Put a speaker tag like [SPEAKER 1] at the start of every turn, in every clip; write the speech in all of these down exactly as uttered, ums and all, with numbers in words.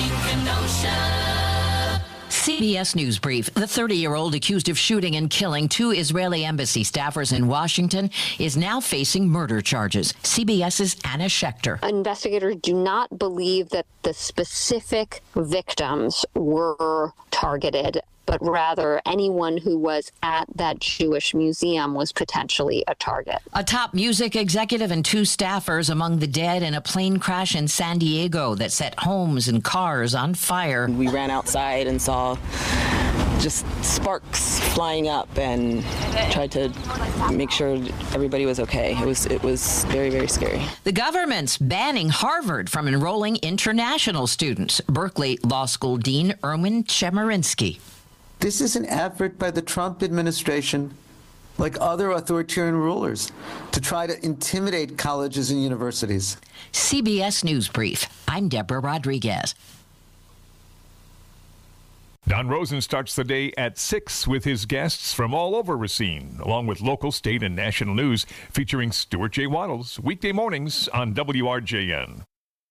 [SPEAKER 1] C B S News Brief. The thirty-year-old accused of shooting and killing two Israeli embassy staffers in Washington is now facing murder charges. CBS's Anna Schechter.
[SPEAKER 2] Investigators do not believe that the specific victims were targeted, but rather anyone who was at that Jewish museum was potentially a target.
[SPEAKER 1] A top music executive and two staffers among the dead in a plane crash in San Diego that set homes and cars on fire.
[SPEAKER 3] We ran outside and saw just sparks flying up and tried to make sure everybody was okay. It was it was very, very scary.
[SPEAKER 1] The government's banning Harvard from enrolling international students. Berkeley Law School Dean Erwin Chemerinsky.
[SPEAKER 4] This is an effort by the Trump administration, like other authoritarian rulers, to try to intimidate colleges and universities.
[SPEAKER 1] C B S News Brief. I'm Deborah Rodriguez.
[SPEAKER 5] Don Rosen starts the day at six with his guests from all over Racine, along with local, state, and national news, featuring Stuart J. Waddles, weekday mornings on W R J N.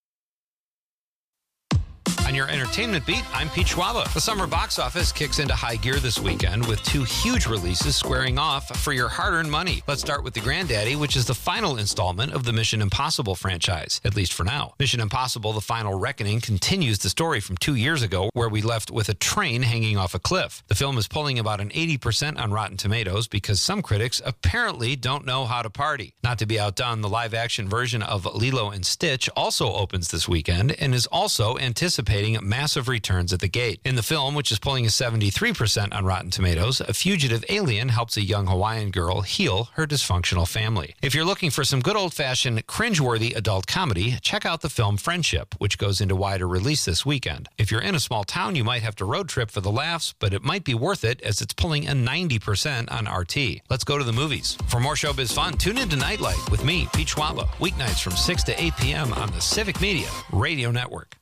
[SPEAKER 6] On your entertainment beat, I'm Pete Schwaba. The summer box office kicks into high gear this weekend with two huge releases squaring off for your hard-earned money. Let's start with The Granddaddy, which is the final installment of the Mission Impossible franchise, at least for now. Mission Impossible: The Final Reckoning continues the story from two years ago, where we left with a train hanging off a cliff. The film is pulling about an eighty percent on Rotten Tomatoes because some critics apparently don't know how to party. Not to be outdone, the live-action version of Lilo and Stitch also opens this weekend and is also anticipating massive returns at the gate. In the film, which is pulling a seventy-three percent on Rotten Tomatoes, a fugitive alien helps a young Hawaiian girl heal her dysfunctional family. If you're looking for some good old-fashioned cringeworthy adult comedy, check out the film Friendship, which goes into wider release this weekend. If you're in a small town, you might have to road trip for the laughs, but it might be worth it as it's pulling a ninety percent on R T. Let's go to the movies. For more showbiz fun, tune in to Nightlight with me, Pete Schwaba, weeknights from six to eight p.m. on the Civic Media Radio Network.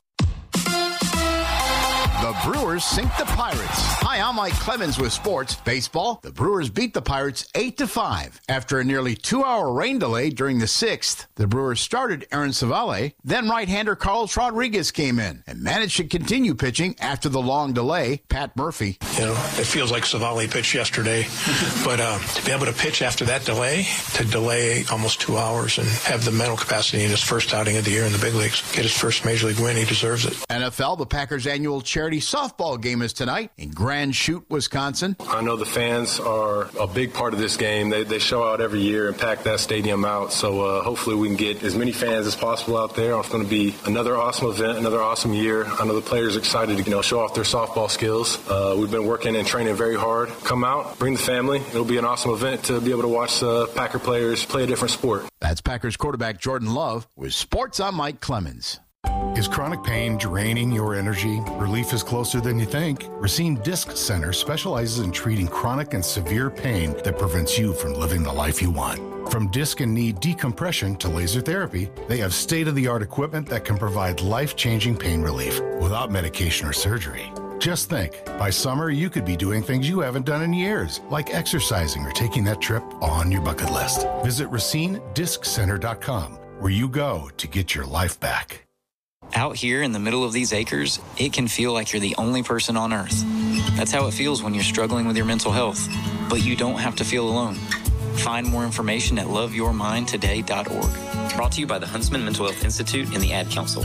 [SPEAKER 7] The Brewers sink the Pirates. Hi, I'm Mike Clemens with sports. Baseball, the Brewers beat the Pirates eight to five. After a nearly two-hour rain delay during the sixth, the Brewers started Aaron Savale. Then right-hander Carlos Rodriguez came in and managed to continue pitching after the long delay. Pat Murphy.
[SPEAKER 8] You know, it feels like Savale pitched yesterday, but uh, to be able to pitch after that delay, to delay almost two hours and have the mental capacity in his first outing of the year in the big leagues, get his first major league win, he deserves it.
[SPEAKER 7] N F L, the Packers' annual charity softball game is tonight in Grand Chute, Wisconsin.
[SPEAKER 9] I know the fans are a big part of this game. They, they show out every year and pack that stadium out. So uh, hopefully we can get as many fans as possible out there. It's going to be another awesome event, another awesome year. I know the players are excited to you know show off their softball skills. Uh, we've been working and training very hard. Come out, bring the family. It'll be an awesome event to be able to watch uh, Packer players play a different sport.
[SPEAKER 7] That's Packers quarterback Jordan Love with Sports. I'm Mike Clemens.
[SPEAKER 10] Is chronic pain draining your energy? Relief is closer than you think. Racine Disc Center specializes in treating chronic and severe pain that prevents you from living the life you want. From disc and knee decompression to laser therapy, they have state-of-the-art equipment that can provide life-changing pain relief without medication or surgery. Just think, by summer you could be doing things you haven't done in years, like exercising or taking that trip on your bucket list. Visit Racine Disc Center dot com, where you go to get your life back.
[SPEAKER 11] Out here in the middle of these acres, it can feel like you're the only person on earth. That's how it feels when you're struggling with your mental health. But you don't have to feel alone. Find more information at love your mind today dot org. Brought to you by the Huntsman Mental Health Institute and the Ad Council.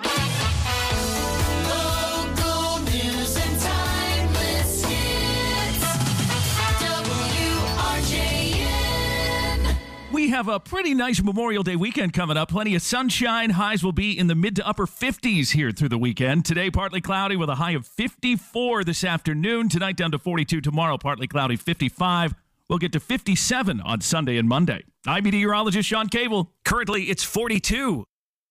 [SPEAKER 12] We have a pretty nice Memorial Day weekend coming up. Plenty of sunshine. Highs will be in the mid to upper fifties here through the weekend. Today, partly cloudy with a high of fifty-four this afternoon. Tonight, down to forty-two. Tomorrow, partly cloudy, fifty-five. We'll get to fifty-seven on Sunday and Monday. I'm meteorologist Sean Cable. Currently, it's forty-two.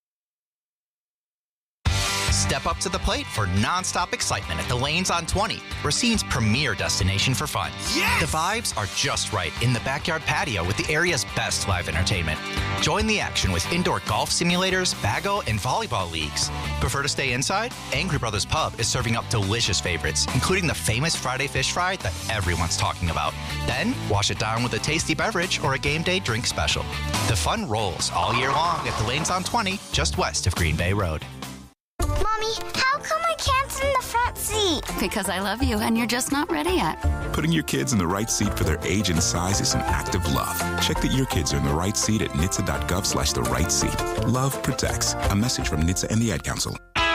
[SPEAKER 13] Step up to the plate for nonstop excitement at the Lanes on twenty, Racine's premier destination for fun. Yes! The vibes are just right in the backyard patio with the area's best live entertainment. Join the action with indoor golf simulators, bago, and volleyball leagues. Prefer to stay inside? Angry Brothers Pub is serving up delicious favorites, including the famous Friday fish fry that everyone's talking about. Then, wash it down with a tasty beverage or a game day drink special. The fun rolls all year long at the Lanes on twenty, just west of Green Bay Road.
[SPEAKER 14] Mommy, Mommy, how come I can't sit in the front seat?
[SPEAKER 15] Because I love you and you're just not ready yet.
[SPEAKER 16] Putting your kids in the right seat for their age and size is an act of love. Check that your kids are in the right seat at N H T S A dot gov slash the right seat. Love protects. A message from N H T S A and the Ad Council.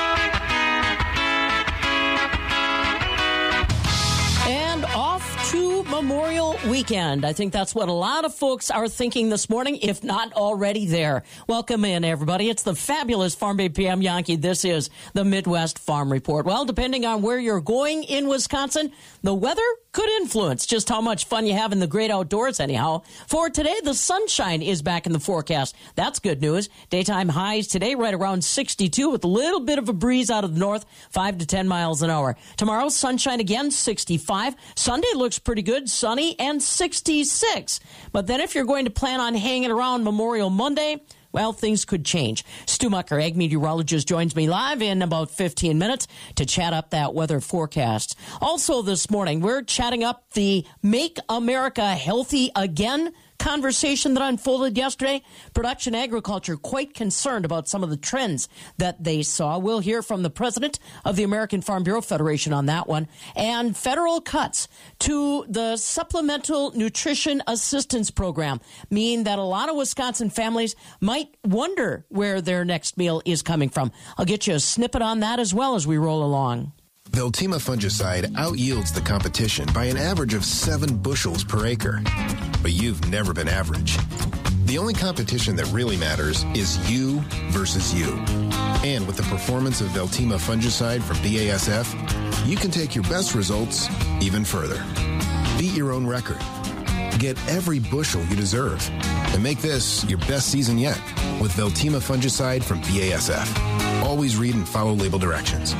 [SPEAKER 17] And off to Memorial Weekend. I think that's what a lot of folks are thinking this morning, if not already there. Welcome in, everybody. It's the fabulous Farm Babe P M Yankee. This is the Midwest Farm Report. Well, depending on where you're going in Wisconsin, the weather could influence just how much fun you have in the great outdoors anyhow. For today, the sunshine is back in the forecast. That's good news. Daytime highs today right around sixty-two with a little bit of a breeze out of the north, five to ten miles an hour. Tomorrow, sunshine again, sixty-five. Sunday looks pretty good, sunny, and sixty-six. But then if you're going to plan on hanging around Memorial Monday, well, things could change. Stu Mucker, ag meteorologist, joins me live in about fifteen minutes to chat up that weather forecast. Also this morning, we're chatting up the Make America Healthy Again conversation that unfolded yesterday. Production Agriculture quite concerned about some of the trends that they saw. We'll hear from the president of the American Farm Bureau Federation on that one. And federal cuts to the Supplemental Nutrition Assistance Program mean that a lot of Wisconsin families might wonder where their next meal is coming from. I'll get you a snippet on that as well as we roll along.
[SPEAKER 18] Veltima fungicide out-yields the competition by an average of seven bushels per acre. But you've never been average. The only competition that really matters is you versus you. And with the performance of Veltima fungicide from B A S F, you can take your best results even further. Beat your own record. Get every bushel you deserve. And make this your best season yet with Veltima fungicide from B A S F. Always read and follow label directions.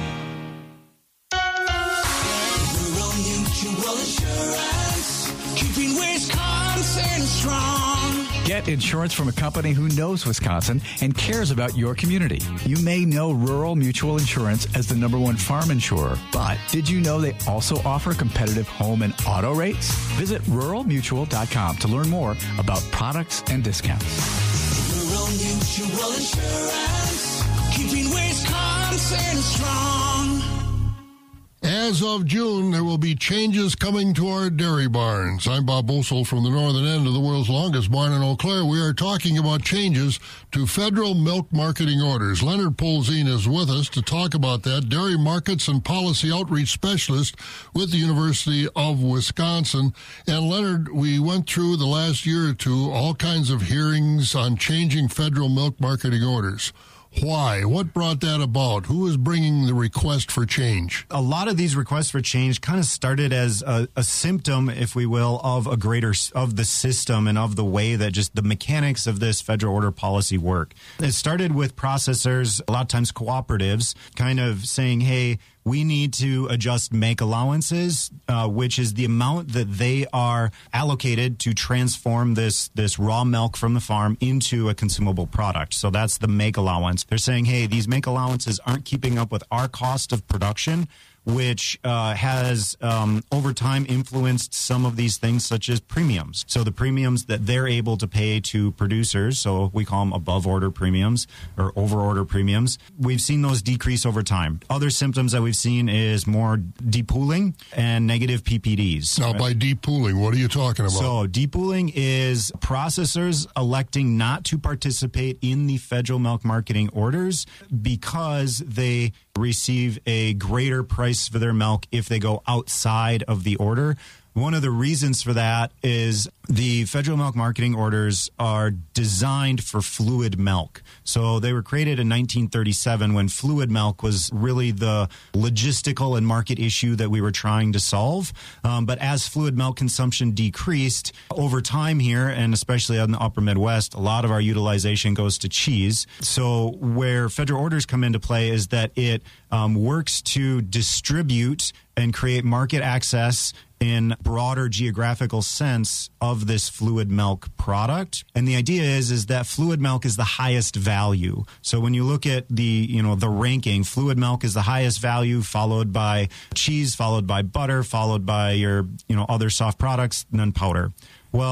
[SPEAKER 19] Keeping Wisconsin strong.
[SPEAKER 20] Get insurance from a company who knows Wisconsin and cares about your community. You may know Rural Mutual Insurance as the number one farm insurer, but did you know they also offer competitive home and auto rates? Visit rural mutual dot com to learn more about products and discounts.
[SPEAKER 19] Rural Mutual Insurance. Keeping Wisconsin strong.
[SPEAKER 21] As of June, there will be changes coming to our dairy barns. I'm Bob Boesel from the northern end of the world's longest barn in Eau Claire. We are talking about changes to federal milk marketing orders. Leonard Polzin is with us to talk about that, dairy markets and policy outreach specialist with the University of Wisconsin. And Leonard, we went through the last year or two all kinds of hearings on changing federal milk marketing orders. Why? What brought that about? Who is bringing the request for change?
[SPEAKER 22] A lot of these requests for change kind of started as a, a symptom, if we will, of a greater, of the system and of the way that just the mechanics of this federal order policy work. It started with processors, a lot of times cooperatives, kind of saying, hey, we need to adjust make allowances, uh, which is the amount that they are allocated to transform this this raw milk from the farm into a consumable product. So that's the make allowance. They're saying, hey, these make allowances aren't keeping up with our cost of production, which uh, has um, over time influenced some of these things such as premiums. So the premiums that they're able to pay to producers, so we call them above order premiums or over order premiums, we've seen those decrease over time. Other symptoms that we've seen is more depooling and negative P P Ds.
[SPEAKER 21] Now, right? By depooling, what are you talking about?
[SPEAKER 22] So depooling is processors electing not to participate in the federal milk marketing orders because they receive a greater price for their milk if they go outside of the order. One of the reasons for that is the federal milk marketing orders are designed for fluid milk. So they were created in nineteen thirty-seven when fluid milk was really the logistical and market issue that we were trying to solve. Um, but as fluid milk consumption decreased over time here, and especially in the upper Midwest, a lot of our utilization goes to cheese. So where federal orders come into play is that it um, works to distribute and create market access in broader geographical sense of this fluid milk product. And the idea is, is that fluid milk is the highest value. So when you look at the, you know, the ranking, fluid milk is the highest value, followed by cheese, followed by butter, followed by your, you know, other soft products, and then powder. Well,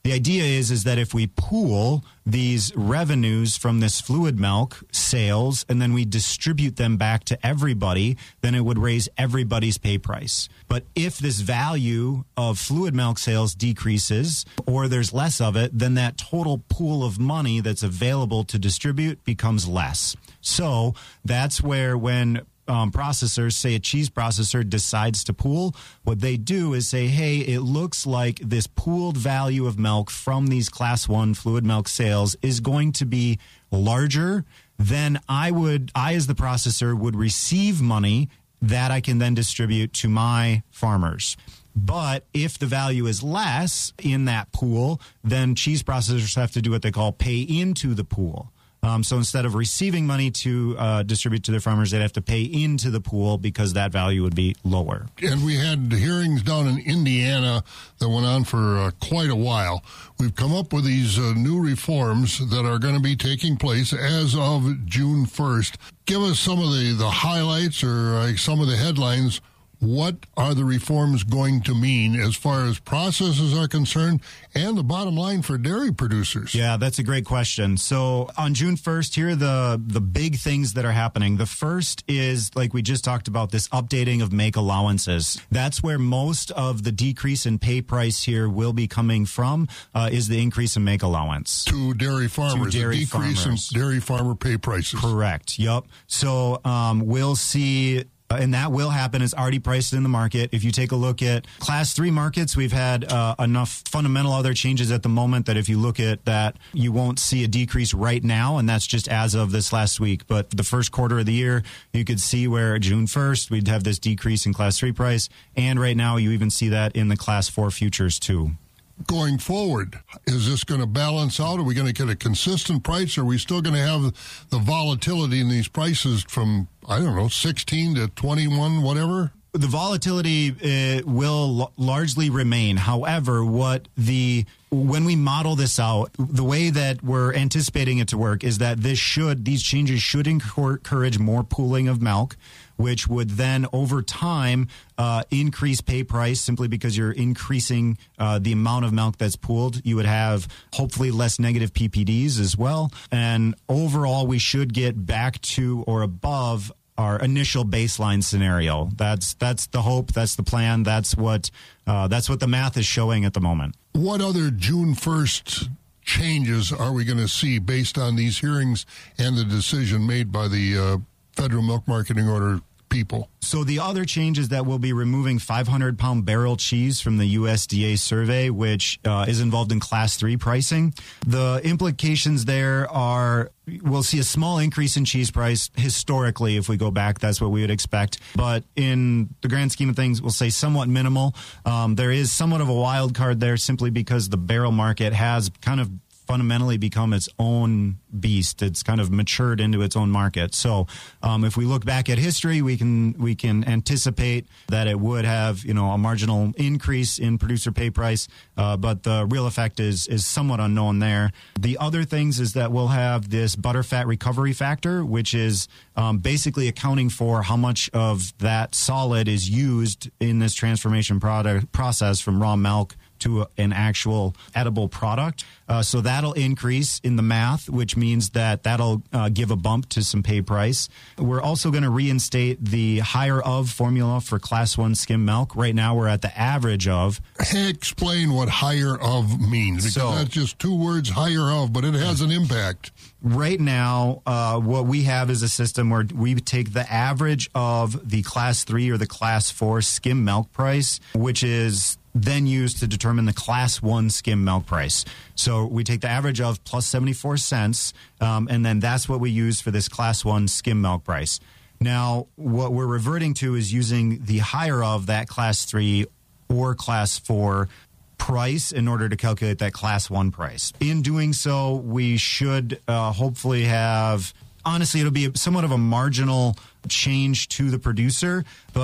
[SPEAKER 22] The idea is is that if we pool these revenues from this fluid milk sales and then we distribute them back to everybody, then it would raise everybody's pay price. But if this value of fluid milk sales decreases or there's less of it, then that total pool of money that's available to distribute becomes less. So that's where when Um, processors, say a cheese processor, decides to pool, what they do is say, hey, it looks like this pooled value of milk from these class one fluid milk sales is going to be larger. Then I would, I as the processor would receive money that I can then distribute to my farmers. But if the value is less in that pool, then cheese processors have to do what they call pay into the pool. Um, so instead of receiving money to uh, distribute to their farmers, they'd have to pay into the pool because that value would be lower.
[SPEAKER 21] And we had hearings down in Indiana that went on for uh, quite a while. We've come up with these uh, new reforms that are going to be taking place as of June first. Give us some of the, the highlights or uh, some of the headlines. What are the reforms going to mean as far as processes are concerned and the bottom line for dairy producers?
[SPEAKER 22] Yeah, that's a great question. So on June first, here are the, the big things that are happening. The first is, like we just talked about, this updating of make allowances. That's where most of the decrease in pay price here will be coming from, uh, is the increase in make allowance.
[SPEAKER 21] To dairy farmers,
[SPEAKER 22] to dairy
[SPEAKER 21] a decrease
[SPEAKER 22] farmers.
[SPEAKER 21] in dairy farmer pay prices.
[SPEAKER 22] Correct, yep. So um, we'll see... And that will happen. It's already priced in the market. If you take a look at class three markets, we've had uh, enough fundamental other changes at the moment that if you look at that, you won't see a decrease right now. And that's just as of this last week. But the first quarter of the year, you could see where June first, we'd have this decrease in class three price. And right now, you even see that in the class four futures too.
[SPEAKER 21] Going forward, is this going to balance out? Are we going to get a consistent price? Or are we still going to have the volatility in these prices from, I don't know, sixteen to twenty-one, whatever?
[SPEAKER 22] The volatility uh, will l- largely remain. However, what the when we model this out, the way that we're anticipating it to work is that this should these changes should encourage more pooling of milk, which would then over time uh, increase pay price simply because you're increasing uh, the amount of milk that's pooled. You would have hopefully less negative P P Ds as well. And overall, we should get back to or above our initial baseline scenario. That's that's the hope. That's the plan. That's what uh, that's what the math is showing at the moment.
[SPEAKER 21] What other June first changes are we going to see based on these hearings and the decision made by the uh, Federal Milk Marketing Order people?
[SPEAKER 22] So the other change is that we'll be removing five hundred pound barrel cheese from the U S D A survey, which uh, is involved in class three pricing. The implications there are we'll see a small increase in cheese price. Historically, if we go back, that's what we would expect. But in the grand scheme of things, we'll say somewhat minimal. Um, there is somewhat of a wild card there simply because the barrel market has kind of fundamentally become its own beast. It's kind of matured into its own market. So um, if we look back at history, we can we can anticipate that it would have, you know, a marginal increase in producer pay price, uh, but the real effect is is somewhat unknown there. The other things is that we'll have this butterfat recovery factor, which is um, basically accounting for how much of that solid is used in this transformation product process from raw milk to an actual edible product. Uh, so that'll increase in the math, which means that that'll uh, give a bump to some pay price. We're also going to reinstate the higher of formula for class one skim milk. Right now we're at the average of.
[SPEAKER 21] Explain what higher of means, because so, that's just two words, higher of, but it has an impact.
[SPEAKER 22] Right now, uh, what we have is a system where we take the average of the class three or the class four skim milk price, which is then used to determine the class one skim milk price. So we take the average of plus seventy-four cents, um, and then that's what we use for this class one skim milk price. Now, what we're reverting to is using the higher of that class three or class four price in order to calculate that class one price. In doing so, we should uh, hopefully have, honestly, it'll be somewhat of a marginal change to the producer, but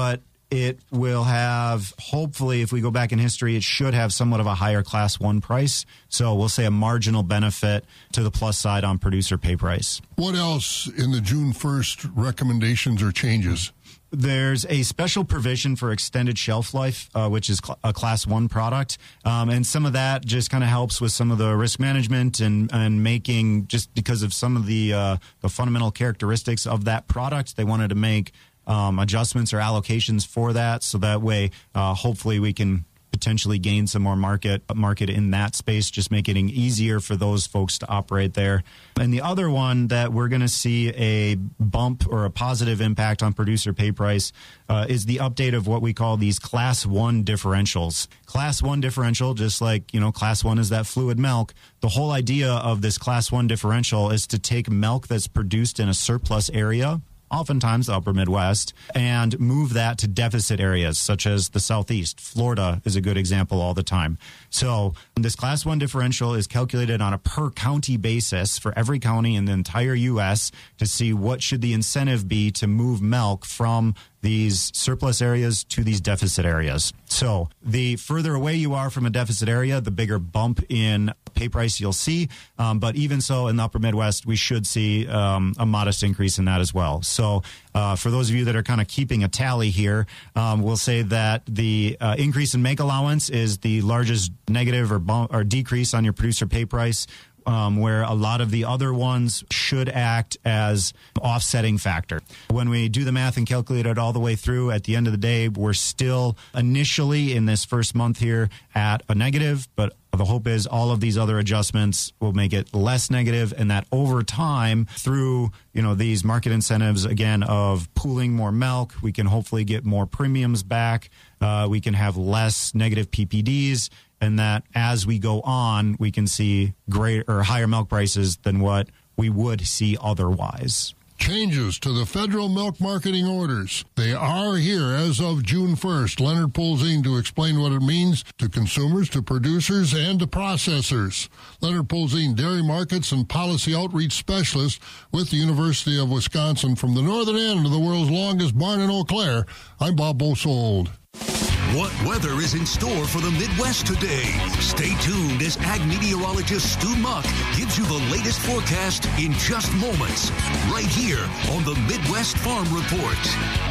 [SPEAKER 22] it will have, hopefully, if we go back in history, it should have somewhat of a higher class one price. So we'll say a marginal benefit to the plus side on producer pay price.
[SPEAKER 21] What else in the June first recommendations or changes?
[SPEAKER 22] There's a special provision for extended shelf life, uh, which is cl- a class one product. Um, and some of that just kind of helps with some of the risk management and, and making, just because of some of the, uh, the fundamental characteristics of that product, they wanted to make um, adjustments or allocations for that. So that way, uh, hopefully we can potentially gain some more market market in that space, just making it easier for those folks to operate there. And the other one that we're going to see a bump or a positive impact on producer pay price uh, is the update of what we call these class one differentials. Class one differential, just like, you know, class one is that fluid milk. The whole idea of this class one differential is to take milk that's produced in a surplus area, oftentimes the upper Midwest, and move that to deficit areas such as the Southeast. Florida is a good example all the time. So this class one differential is calculated on a per county basis for every county in the entire U S to see what should the incentive be to move milk from these surplus areas to these deficit areas. So the further away you are from a deficit area, the bigger bump in pay price you'll see. Um, but even so, in the upper Midwest, we should see um, a modest increase in that as well. So uh, for those of you that are kind of keeping a tally here, um, we'll say that the uh, increase in make allowance is the largest negative or, bump, or decrease on your producer pay price. Um, where a lot of the other ones should act as offsetting factor. When we do the math and calculate it all the way through, at the end of the day, we're still initially in this first month here at a negative, but the hope is all of these other adjustments will make it less negative, and that over time, through, you know, these market incentives, again, of pooling more milk, we can hopefully get more premiums back. Uh, we can have less negative P P Ds, and that as we go on, we can see greater or higher milk prices than what we would see otherwise.
[SPEAKER 21] Changes to the federal milk marketing orders. They are here as of June first. Leonard Polzin to explain what it means to consumers, to producers, and to processors. Leonard Polzin, Dairy Markets and Policy Outreach Specialist with the University of Wisconsin. From the northern end of the world's longest barn in Eau Claire, I'm Bob Bosold.
[SPEAKER 2] What weather is in store for the Midwest today? Stay tuned as ag meteorologist Stu Muck gives you the latest forecast in just moments, right here on the Midwest Farm Report.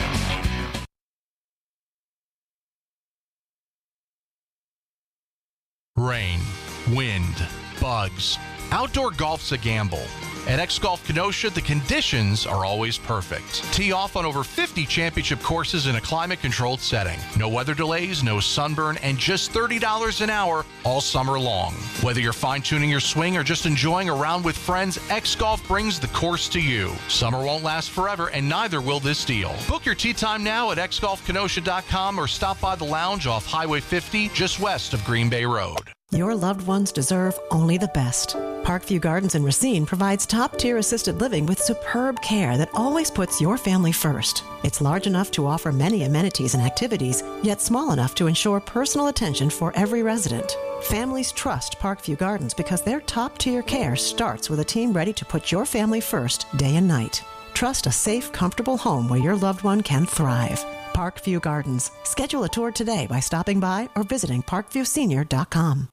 [SPEAKER 3] Rain, wind, bugs. Outdoor golf's a gamble. At X-Golf Kenosha, the conditions are always perfect. Tee off on over fifty championship courses in a climate-controlled setting. No weather delays, no sunburn, and just thirty dollars an hour all summer long. Whether you're fine-tuning your swing or just enjoying a round with friends, X-Golf brings the course to you. Summer won't last forever, and neither will this deal. Book your tee time now at x golf kenosha dot com or stop by the lounge off Highway fifty, just west of Green Bay Road.
[SPEAKER 23] Your loved ones deserve only the best. Parkview Gardens in Racine provides top-tier assisted living with superb care that always puts your family first. It's large enough to offer many amenities and activities, yet small enough to ensure personal attention for every resident. Families trust Parkview Gardens because their top-tier care starts with a team ready to put your family first day and night. Trust a safe, comfortable home where your loved one can thrive. Parkview Gardens. Schedule a tour today by stopping by or visiting parkview senior dot com.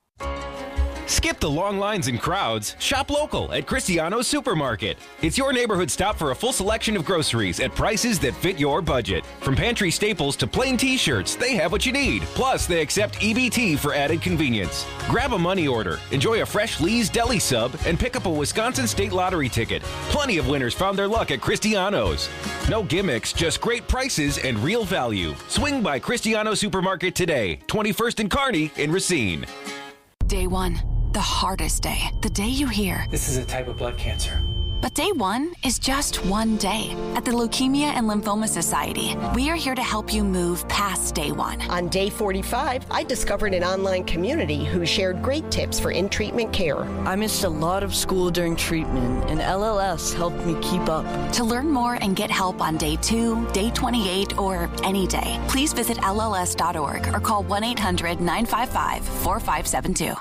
[SPEAKER 24] Skip the long lines and crowds. Shop local at Cristiano's Supermarket. It's your neighborhood stop for a full selection of groceries at prices that fit your budget. From pantry staples to plain t-shirts, they have what you need. Plus, they accept E B T for added convenience. Grab a money order, enjoy a fresh Lee's Deli sub, and pick up a Wisconsin State Lottery ticket. Plenty of winners found their luck at Cristiano's. No gimmicks, just great prices and real value. Swing by Cristiano Supermarket today, twenty-first and Kearney in Racine.
[SPEAKER 15] Day one, the hardest day. The day you hear,
[SPEAKER 25] this is a type of blood cancer.
[SPEAKER 15] But day one is just one day. At the Leukemia and Lymphoma Society, we are here to help you move past day one.
[SPEAKER 26] On day forty-five, I discovered an online community who shared great tips for in-treatment care.
[SPEAKER 27] I missed a lot of school during treatment, and L L S helped me keep up.
[SPEAKER 15] To learn more and get help on day two, day twenty-eight, or any day, please visit L L S dot org or call one eight hundred nine five five four five seven two.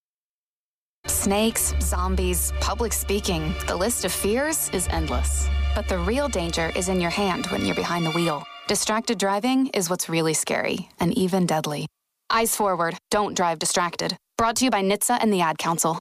[SPEAKER 28] Snakes, zombies, public speaking. The list of fears is endless.
[SPEAKER 1] But the real danger is in your hand when you're behind the wheel. Distracted driving is what's really scary and even deadly. Eyes forward. Don't drive distracted. Brought to you by N H T S A and the Ad Council.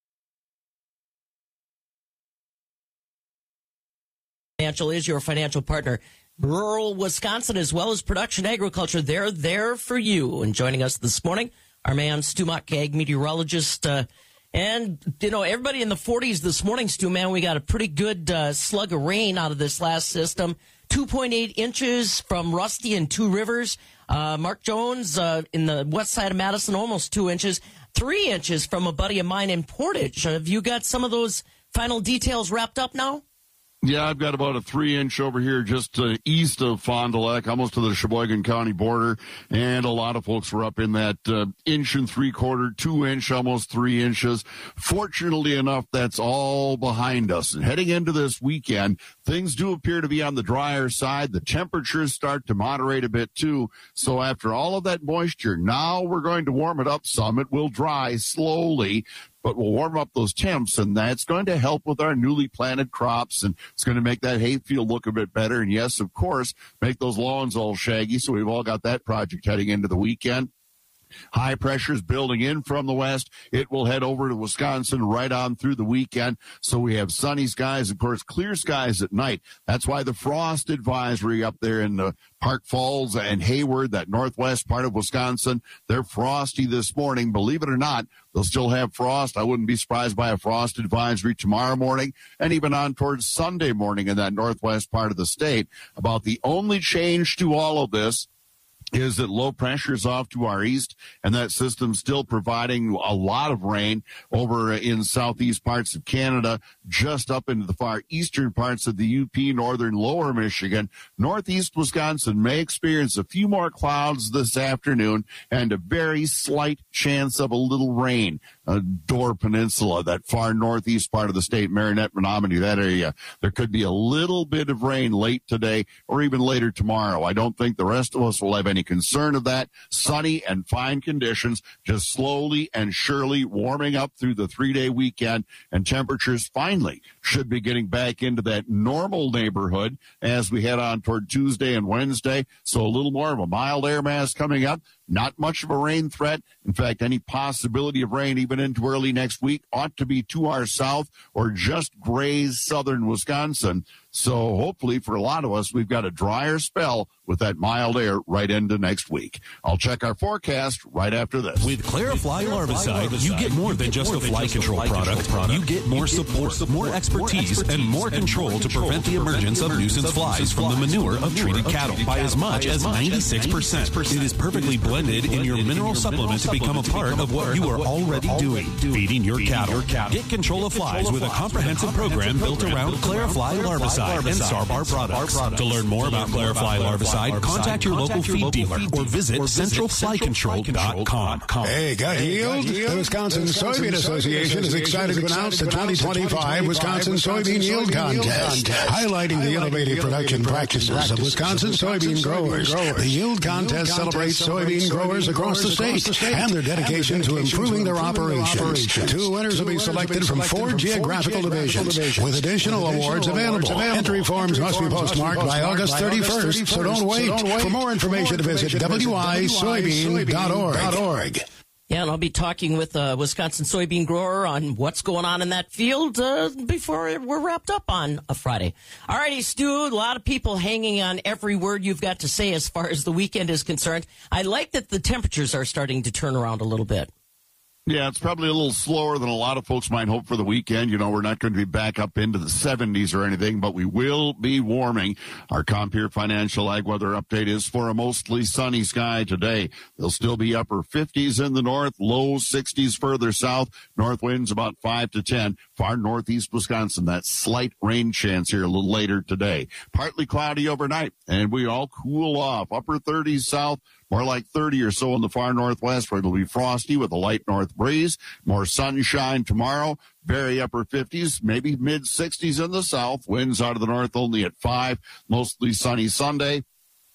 [SPEAKER 17] Financial is your financial partner. Rural Wisconsin, as well as Production Agriculture, they're there for you. And joining us this morning, our man Stu Muck, ag meteorologist. Uh, and, you know, everybody in the forties this morning, Stu, man, we got a pretty good uh, slug of rain out of this last system. two point eight inches from Rusty and Two Rivers. Uh, Mark Jones uh, in the west side of Madison, almost two inches. Three inches from a buddy of mine in Portage. Have you got some of those final details wrapped up now?
[SPEAKER 4] Yeah, I've got about a three inch over here just uh, east of Fond du Lac, almost to the Sheboygan County border. And a lot of folks were up in that uh, inch and three quarter, two inch, almost three inches. Fortunately enough, that's all behind us. And heading into this weekend, things do appear to be on the drier side. The temperatures start to moderate a bit too. So after all of that moisture, now we're going to warm it up some. It will dry slowly, but we'll warm up those temps, and that's going to help with our newly planted crops, and it's going to make that hayfield look a bit better. And, yes, of course, make those lawns all shaggy, so we've all got that project heading into the weekend. High pressure is building in from the west. It will head over to Wisconsin right on through the weekend. So we have sunny skies, of course, clear skies at night. That's why the frost advisory up there in the Park Falls and Hayward, that northwest part of Wisconsin, they're frosty this morning. Believe it or not, they'll still have frost. I wouldn't be surprised by a frost advisory tomorrow morning and even on towards Sunday morning in that northwest part of the state. About the only change to all of this is that low pressure is off to our east, and that system still providing a lot of rain over in southeast parts of Canada, just up into the far eastern parts of the U P, northern lower Michigan. Northeast Wisconsin may experience a few more clouds this afternoon and a very slight chance of a little rain. Uh, Door Peninsula, that far northeast part of the state, Marinette, Menominee, that area. There could be a little bit of rain late today or even later tomorrow. I don't think the rest of us will have any concern of that. Sunny and fine conditions, just slowly and surely warming up through the three-day weekend, and temperatures finally should be getting back into that normal neighborhood as we head on toward Tuesday and Wednesday. So a little more of a mild air mass coming up. Not much of a rain threat. In fact, any possibility of rain even into early next week ought to be to our south or just graze southern Wisconsin. So hopefully for a lot of us, we've got a drier spell with that mild air right into next week. I'll check our forecast right after this.
[SPEAKER 5] With Clarifly Larvicide, you get more than just a fly control product. You get more support, more expertise, and more control to prevent the emergence of nuisance flies from the manure of treated cattle by as much as ninety-six percent. It is perfectly blended in your mineral supplement to become a part of what you are already doing, feeding your cattle. Get control of flies with a comprehensive program built around Clarifly Larvicide and Starbar products. To learn more about Clarifly Larvicide, contact your local feed dealer or visit central fly control dot com.
[SPEAKER 6] Hey, got yield? The Wisconsin Soybean Association is excited to announce the twenty twenty-five Wisconsin Soybean Yield Contest, highlighting the innovative production practices of Wisconsin soybean growers. The Yield Contest celebrates soybean growers across the state and their dedication to improving their operations. Two winners will be selected from four geographical divisions, with additional awards available. Entry forms must be postmarked by August thirty-first, so don't wait. For more information, visit w i soybean dot org.
[SPEAKER 17] Yeah, and I'll be talking with a Wisconsin soybean grower on what's going on in that field uh, before we're wrapped up on a Friday. All righty, Stu, a lot of people hanging on every word you've got to say as far as the weekend is concerned. I like that the temperatures are starting to turn around a little bit.
[SPEAKER 4] Yeah, it's probably a little slower than a lot of folks might hope for the weekend. You know, we're not going to be back up into the seventies or anything, but we will be warming. Our Compeer Financial Ag Weather Update is for a mostly sunny sky today. There'll still be upper fifties in the north, low sixties further south. North winds about five to ten. Far northeast Wisconsin, that slight rain chance here a little later today. Partly cloudy overnight, and we all cool off. Upper thirties south, more like thirty or so in the far northwest, where it'll be frosty with a light north breeze. More sunshine tomorrow. Very upper fifties, maybe mid sixties in the south. Winds out of the north only at five. Mostly sunny Sunday.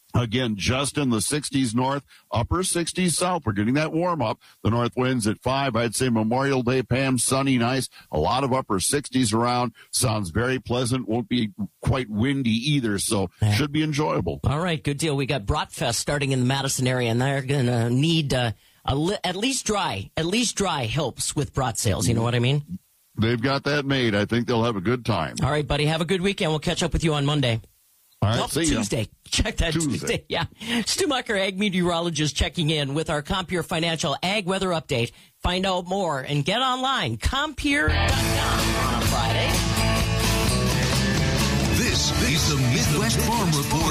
[SPEAKER 4] Again, just in the sixties north, upper sixties south. We're getting that warm up. The north winds at five. I'd say Memorial Day, Pam, sunny, nice. A lot of upper sixties around. Sounds very pleasant. Won't be quite windy either, so should be enjoyable.
[SPEAKER 17] All right, good deal. We got Bratfest starting in the Madison area, and they're going to need uh, a li- at least dry. At least dry helps with brat sales. You know what I mean?
[SPEAKER 4] They've got that made. I think they'll have a good time.
[SPEAKER 17] All right, buddy. Have a good weekend. We'll catch up with you on Monday.
[SPEAKER 4] All right,
[SPEAKER 17] nope,
[SPEAKER 4] see
[SPEAKER 17] Tuesday.
[SPEAKER 4] Ya.
[SPEAKER 17] Check that Tuesday. Tuesday. Yeah. Stu Mucker, ag meteorologist, checking in with our Compeer Financial Ag Weather Update. Find out more and get online, compeer dot com on a Friday.
[SPEAKER 2] This is the Midwest Farm Report.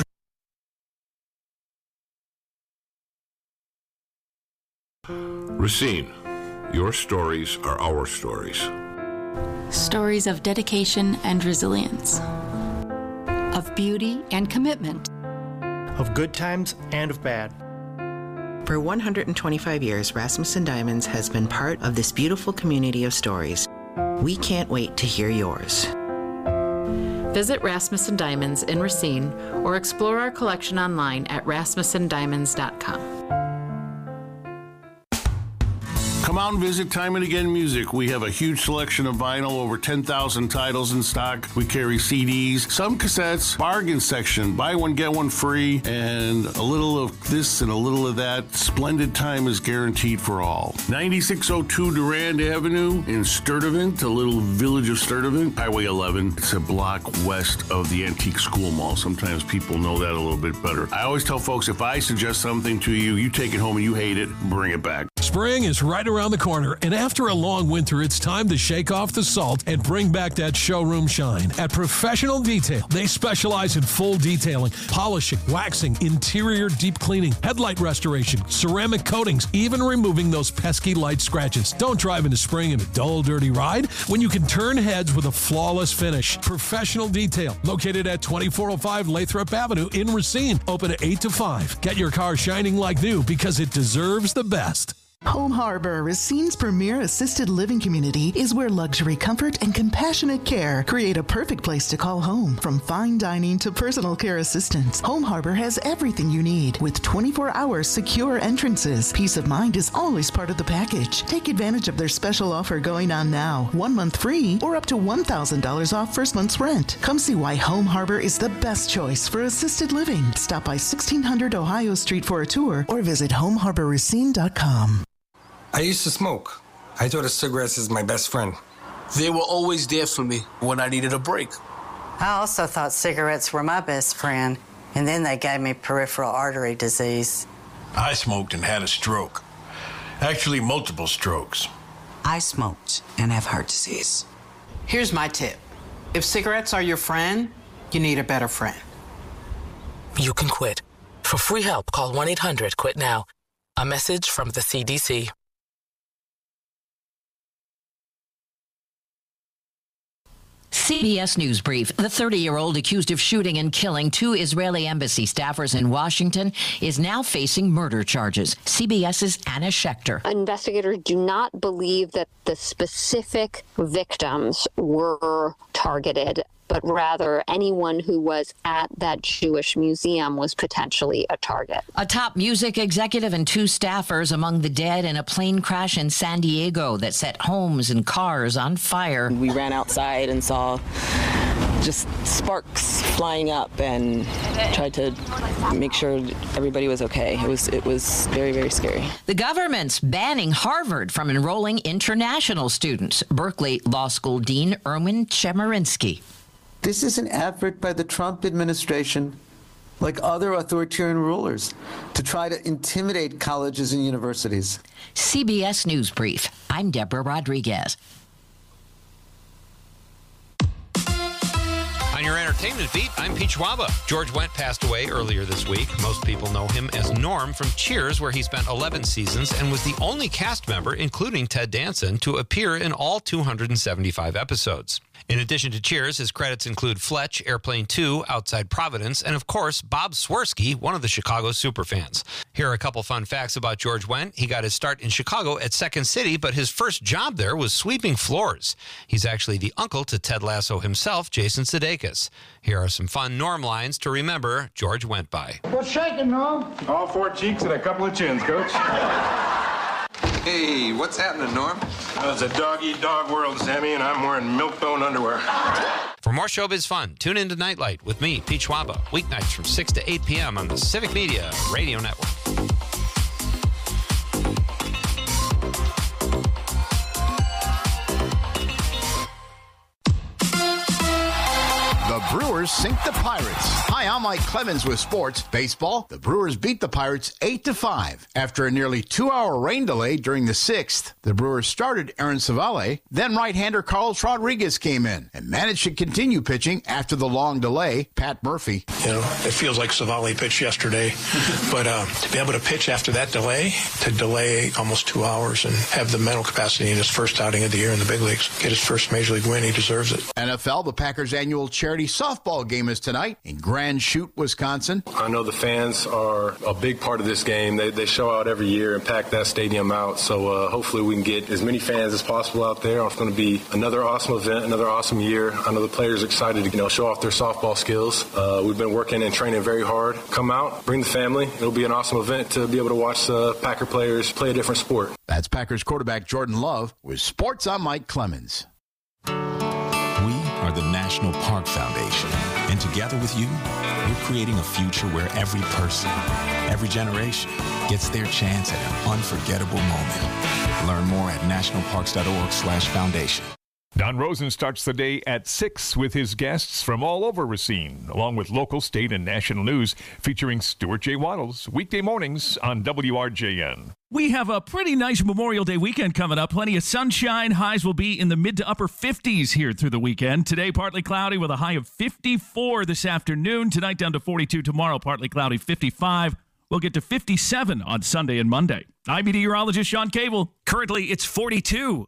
[SPEAKER 7] Racine, your stories are our stories.
[SPEAKER 8] Stories of dedication and resilience. Of beauty and commitment.
[SPEAKER 9] Of good times and of bad.
[SPEAKER 10] For one hundred twenty-five years, Rasmussen Diamonds has been part of this beautiful community of stories. We can't wait to hear yours.
[SPEAKER 11] Visit Rasmussen Diamonds in Racine or explore our collection online at rasmussen diamonds dot com.
[SPEAKER 12] Come out and visit Time and Again Music. We have a huge selection of vinyl, over ten thousand titles in stock. We carry C Ds, some cassettes, bargain section, buy one, get one free, and a little of this and a little of that. Splendid time is guaranteed for all. ninety-six oh two Durand Avenue in Sturtevant, a little village of Sturtevant, Highway eleven. It's a block west of the Antique School Mall. Sometimes people know that a little bit better. I always tell folks, if I suggest something to you, you take it home and you hate it, bring it back.
[SPEAKER 5] Spring is right around the corner, and after a long winter, it's time to shake off the salt and bring back that showroom shine. At Professional Detail, they specialize in full detailing, polishing, waxing, interior deep cleaning, headlight restoration, ceramic coatings, even removing those pesky light scratches. Don't drive into spring in a dull, dirty ride when you can turn heads with a flawless finish. Professional Detail, located at twenty-four oh five Lathrop Avenue in Racine, open at eight to five. Get your car shining like new because it deserves the best.
[SPEAKER 25] Home Harbor, Racine's premier assisted living community, is where luxury, comfort, and compassionate care create a perfect place to call home. From fine dining to personal care assistance, Home Harbor has everything you need with twenty-four hour secure entrances. Peace of mind is always part of the package. Take advantage of their special offer going on now. One month free or up to one thousand dollars off first month's rent. Come see why Home Harbor is the best choice for assisted living. Stop by sixteen hundred Ohio Street for a tour or visit home harbor racine dot com.
[SPEAKER 28] I used to smoke. I thought of cigarettes as my best friend.
[SPEAKER 29] They were always there for me when I needed a break.
[SPEAKER 30] I also thought cigarettes were my best friend, and then they gave me peripheral artery disease.
[SPEAKER 31] I smoked and had a stroke. Actually, multiple strokes.
[SPEAKER 32] I smoked and have heart disease. Here's my tip. If cigarettes are your friend, you need a better friend.
[SPEAKER 33] You can quit. For free help, call one eight hundred quit now. A message from the C D C.
[SPEAKER 34] C B S News Brief. The thirty-year-old accused of shooting and killing two Israeli embassy staffers in Washington is now facing murder charges. CBS's Anna Schechter.
[SPEAKER 35] Investigators do not believe that the specific victims were targeted, but rather anyone who was at that Jewish museum was potentially a target.
[SPEAKER 34] A top music executive and two staffers among the dead in a plane crash in San Diego that set homes and cars on fire.
[SPEAKER 36] We ran outside and saw just sparks flying up and tried to make sure everybody was okay. It was it was very, very scary.
[SPEAKER 34] The government's banning Harvard from enrolling international students. Berkeley Law School Dean Erwin Chemerinsky.
[SPEAKER 37] This is an effort by the Trump administration, like other authoritarian rulers, to try to intimidate colleges and universities.
[SPEAKER 34] C B S News Brief. I'm Deborah Rodriguez.
[SPEAKER 38] On your entertainment beat, I'm Pete Schwaba. George Wendt passed away earlier this week. Most people know him as Norm from Cheers, where he spent eleven seasons and was the only cast member, including Ted Danson, to appear in all two hundred seventy-five episodes. In addition to Cheers, his credits include Fletch, Airplane two, Outside Providence, and of course, Bob Swirsky, one of the Chicago superfans. Here are a couple fun facts about George Wendt. He got his start in Chicago at Second City, but his first job there was sweeping floors. He's actually the uncle to Ted Lasso himself, Jason Sudeikis. Here are some fun Norm lines to remember George Wendt by.
[SPEAKER 1] What's shaking, Norm?
[SPEAKER 3] All four cheeks and a couple of chins, Coach.
[SPEAKER 1] Hey, what's happening, Norm?
[SPEAKER 3] Well, it's a dog-eat-dog world, Sammy, and I'm wearing milk-bone underwear.
[SPEAKER 38] For more showbiz fun, tune in to Nightlight with me, Pete Schwaba, weeknights from six to eight p.m. on the Civic Media Radio Network.
[SPEAKER 4] The Brewers sink the Pirates. Hi, I'm Mike Clemens with sports. Baseball, the Brewers beat the Pirates eight to five. After a nearly two-hour rain delay during the sixth, the Brewers started Aaron Savale. Then right-hander Carlos Rodriguez came in and managed to continue pitching after the long delay. Pat Murphy.
[SPEAKER 6] You know, it feels like Savale pitched yesterday, but uh, to be able to pitch after that delay, to delay almost two hours and have the mental capacity in his first outing of the year in the big leagues, get his first major league win, he deserves it.
[SPEAKER 4] N F L, the Packers' annual charity softball game is tonight in Grand Chute, Wisconsin.
[SPEAKER 3] I know the fans are a big part of this game. They, they show out every year and pack that stadium out, so uh, hopefully we can get as many fans as possible out there. It's going to be another awesome event, another awesome year. I know the players are excited to you know, show off their softball skills. Uh, we've been working and training very hard. Come out, bring the family. It'll be an awesome event to be able to watch uh, Packer players play a different sport.
[SPEAKER 4] That's Packers quarterback Jordan Love with Sports. I'm Mike Clemens.
[SPEAKER 13] We are the National Park Foundation, and together with you, we're creating a future where every person, every generation gets their chance at an unforgettable moment. Learn more at nationalparks.org slash foundation.
[SPEAKER 14] Don Rosen starts the day at six with his guests from all over Racine, along with local, state, and national news, featuring Stuart J. Waddles, weekday mornings on W R J N.
[SPEAKER 15] We have a pretty nice Memorial Day weekend coming up. Plenty of sunshine. Highs will be in the mid to upper fifties here through the weekend. Today, partly cloudy with a high of fifty-four this afternoon. Tonight, down to forty-two. Tomorrow, partly cloudy, fifty-five. We'll get to fifty-seven on Sunday and Monday. I'm meteorologist Sean Cable. Currently, it's forty-two.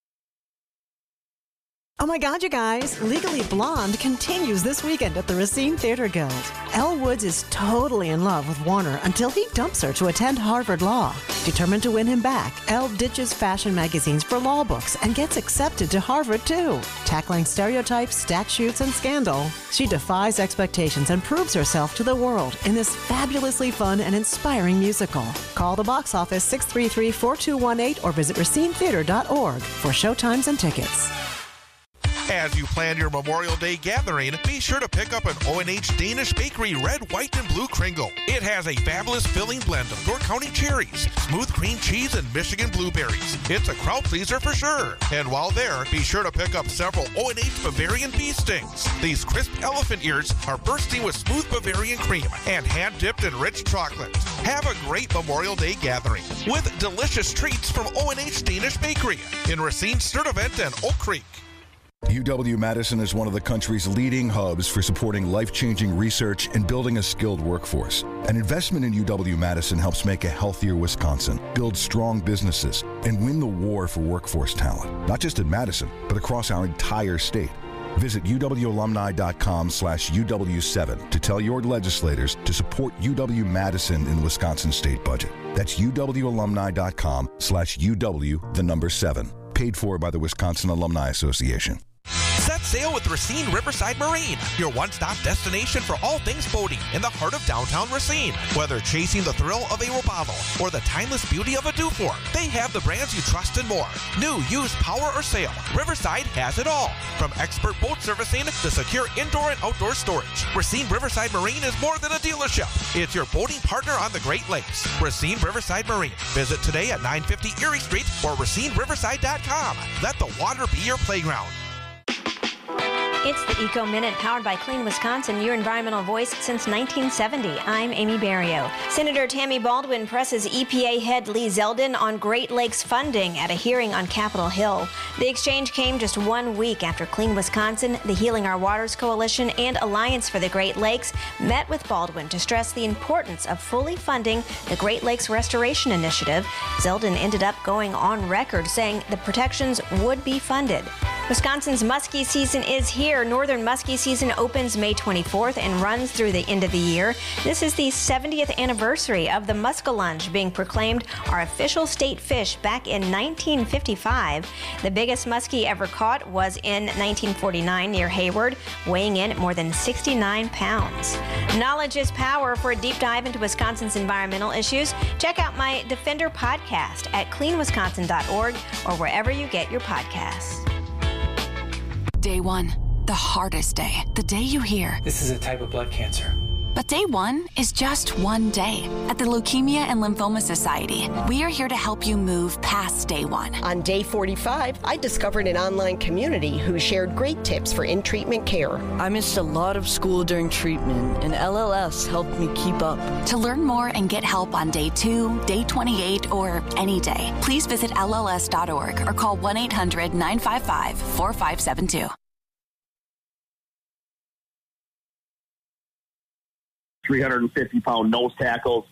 [SPEAKER 16] Oh my God, you guys. Legally Blonde continues this weekend at the Racine Theater Guild. Elle Woods is totally in love with Warner until he dumps her to attend Harvard Law. Determined to win him back, Elle ditches fashion magazines for law books and gets accepted to Harvard too. Tackling stereotypes, statutes, and scandal, she defies expectations and proves herself to the world in this fabulously fun and inspiring musical. Call the box office six three three, four two one eight or visit racine theater dot org for showtimes and tickets.
[SPEAKER 17] As you plan your Memorial Day gathering, be sure to pick up an O and H Danish Bakery Red, White, and Blue Kringle. It has a fabulous filling blend of York County cherries, smooth cream cheese, and Michigan blueberries. It's a crowd pleaser for sure. And while there, be sure to pick up several O and H Bavarian bee stings. These crisp elephant ears are bursting with smooth Bavarian cream and hand-dipped in rich chocolate. Have a great Memorial Day gathering with delicious treats from O and H Danish Bakery in Racine, Sturtevant, and Oak Creek.
[SPEAKER 18] U W-Madison is one of the country's leading hubs for supporting life-changing research and building a skilled workforce. An investment in U W-Madison helps make a healthier Wisconsin, build strong businesses, and win the war for workforce talent, not just in Madison, but across our entire state. Visit U W alumni dot com slash U W seven to tell your legislators to support U W-Madison in the Wisconsin state budget. That's U W alumni dot com slash U W, the number seven. Paid for by the Wisconsin Alumni Association.
[SPEAKER 17] Set sail with Racine Riverside Marine, your one-stop destination for all things boating in the heart of downtown Racine. Whether chasing the thrill of a Robalo or the timeless beauty of a Dufour, they have the brands you trust and more. New, used, power, or sail, Riverside has it all. From expert boat servicing to secure indoor and outdoor storage, Racine Riverside Marine is more than a dealership. It's your boating partner on the Great Lakes. Racine Riverside Marine. Visit today at nine fifty Erie Street or racine riverside dot com. Let the water be your playground.
[SPEAKER 19] It's the Eco Minute, powered by Clean Wisconsin, your environmental voice since nineteen seventy. I'm Amy Barrio. Senator Tammy Baldwin presses E P A head Lee Zeldin on Great Lakes funding at a hearing on Capitol Hill. The exchange came just one week after Clean Wisconsin, the Healing Our Waters Coalition, and Alliance for the Great Lakes met with Baldwin to stress the importance of fully funding the Great Lakes Restoration Initiative. Zeldin ended up going on record saying the protections would be funded. Wisconsin's muskie season is here. Northern muskie season opens May twenty-fourth and runs through the end of the year. This is the seventieth anniversary of the muskellunge being proclaimed our official state fish back in nineteen fifty-five. The biggest muskie ever caught was in nineteen forty-nine near Hayward, weighing in at more than sixty-nine pounds. Knowledge is power. For a deep dive into Wisconsin's environmental issues, check out my Defender podcast at clean wisconsin dot org or wherever you get your podcasts.
[SPEAKER 2] Day one, the hardest day. The day you hear,
[SPEAKER 5] this is a type of blood cancer.
[SPEAKER 2] But day one is just one day. At the Leukemia and Lymphoma Society, we are here to help you move past day one.
[SPEAKER 7] On day forty-five, I discovered an online community who shared great tips for in-treatment care.
[SPEAKER 8] I missed a lot of school during treatment, and L L S helped me keep up.
[SPEAKER 2] To learn more and get help on day two, day twenty-eight, or any day, please visit L L S dot org or call one eight hundred nine five five four five seven two.
[SPEAKER 8] three hundred fifty pound nose tackles.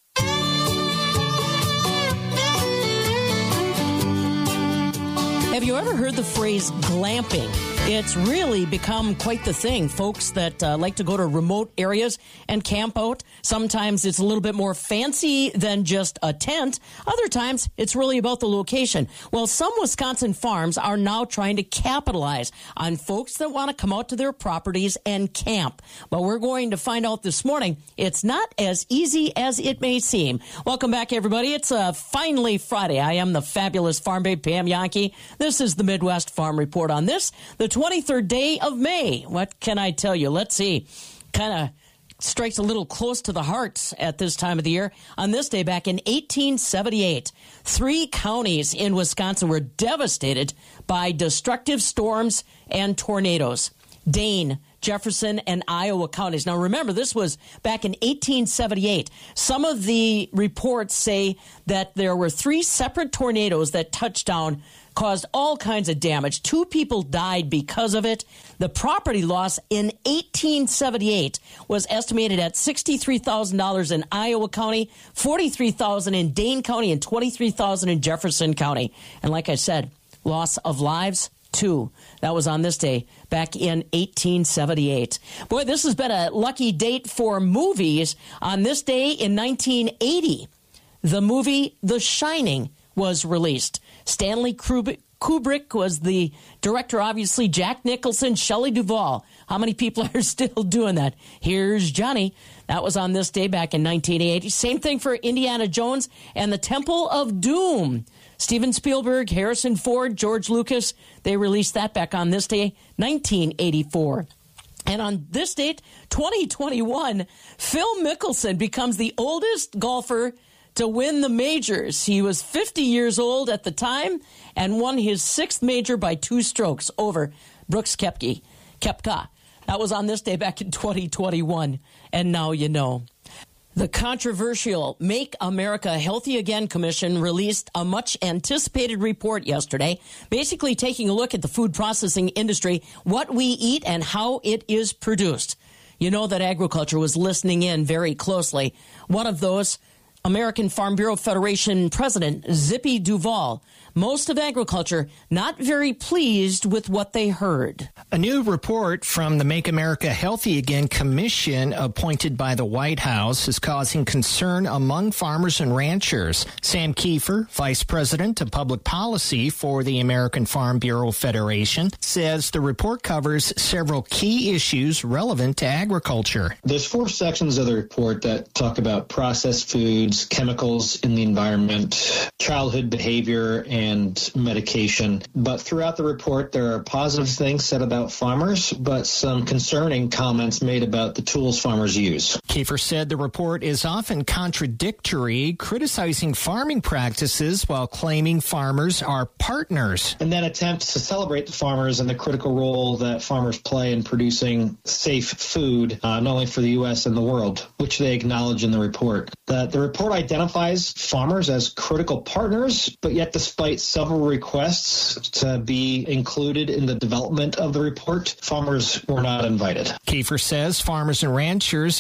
[SPEAKER 9] Have you ever heard the phrase glamping? It's really become quite the thing. Folks that uh, like to go to remote areas and camp out. Sometimes it's a little bit more fancy than just a tent. Other times it's really about the location. Well, some Wisconsin farms are now trying to capitalize on folks that want to come out to their properties and camp. But we're going to find out this morning it's not as easy as it may seem. Welcome back, everybody. It's uh, finally Friday. I am the fabulous farm babe, Pam Yankee. This is the Midwest Farm Report on this, the twenty-third day of May. What can I tell you? Let's see. Kind of strikes a little close to the heart at this time of the year. On this day back in eighteen seventy-eight, three counties in Wisconsin were devastated by destructive storms and tornadoes. Dane, Jefferson, and Iowa counties. Now, remember, this was back in eighteen seventy-eight. Some of the reports say that there were three separate tornadoes that touched down, caused all kinds of damage. Two people died because of it. The property loss in eighteen seventy-eight was estimated at sixty-three thousand dollars in Iowa County, forty-three thousand dollars in Dane County, and twenty-three thousand dollars in Jefferson County. And like I said, loss of lives, two. That was on this day back in eighteen seventy-eight. Boy, this has been a lucky date for movies. On this day in nineteen eighty, the movie The Shining was released. Stanley Kubrick was the director, obviously. Jack Nicholson, Shelley Duvall. How many people are still doing that? Here's Johnny. That was on this day back in nineteen eighty. Same thing for Indiana Jones and the Temple of Doom. Steven Spielberg, Harrison Ford, George Lucas, they released that back on this day, nineteen eighty-four. And on this date, twenty twenty-one, Phil Mickelson becomes the oldest golfer to win the majors. He was fifty years old at the time and won his sixth major by two strokes over Brooks Koepka. Koepka. That was on this day back in twenty twenty-one. And now you know. The controversial Make America Healthy Again Commission released a much-anticipated report yesterday, basically taking a look at the food processing industry, what we eat, and how it is produced. You know that agriculture was listening in very closely. One of those, American Farm Bureau Federation President Zippy Duvall. Most of agriculture not very pleased with what they heard.
[SPEAKER 10] A new report from the Make America Healthy Again Commission appointed by the White House is causing concern among farmers and ranchers. Sam Kiefer, Vice President of Public Policy for the American Farm Bureau Federation, says the report covers several key issues relevant to agriculture.
[SPEAKER 11] There's four sections of the report that talk about processed foods, chemicals in the environment, childhood behavior, and and medication. But throughout the report, there are positive things said about farmers, but some concerning comments made about the tools farmers use.
[SPEAKER 10] Kiefer said the report is often contradictory, criticizing farming practices while claiming farmers are partners.
[SPEAKER 11] And then attempts to celebrate the farmers and the critical role that farmers play in producing safe food, uh, not only for the U S and the world, which they acknowledge in the report. The, the report identifies farmers as critical partners, but yet despite several requests to be included in the development of the report, farmers were not invited.
[SPEAKER 10] Kiefer says farmers and ranchers are committed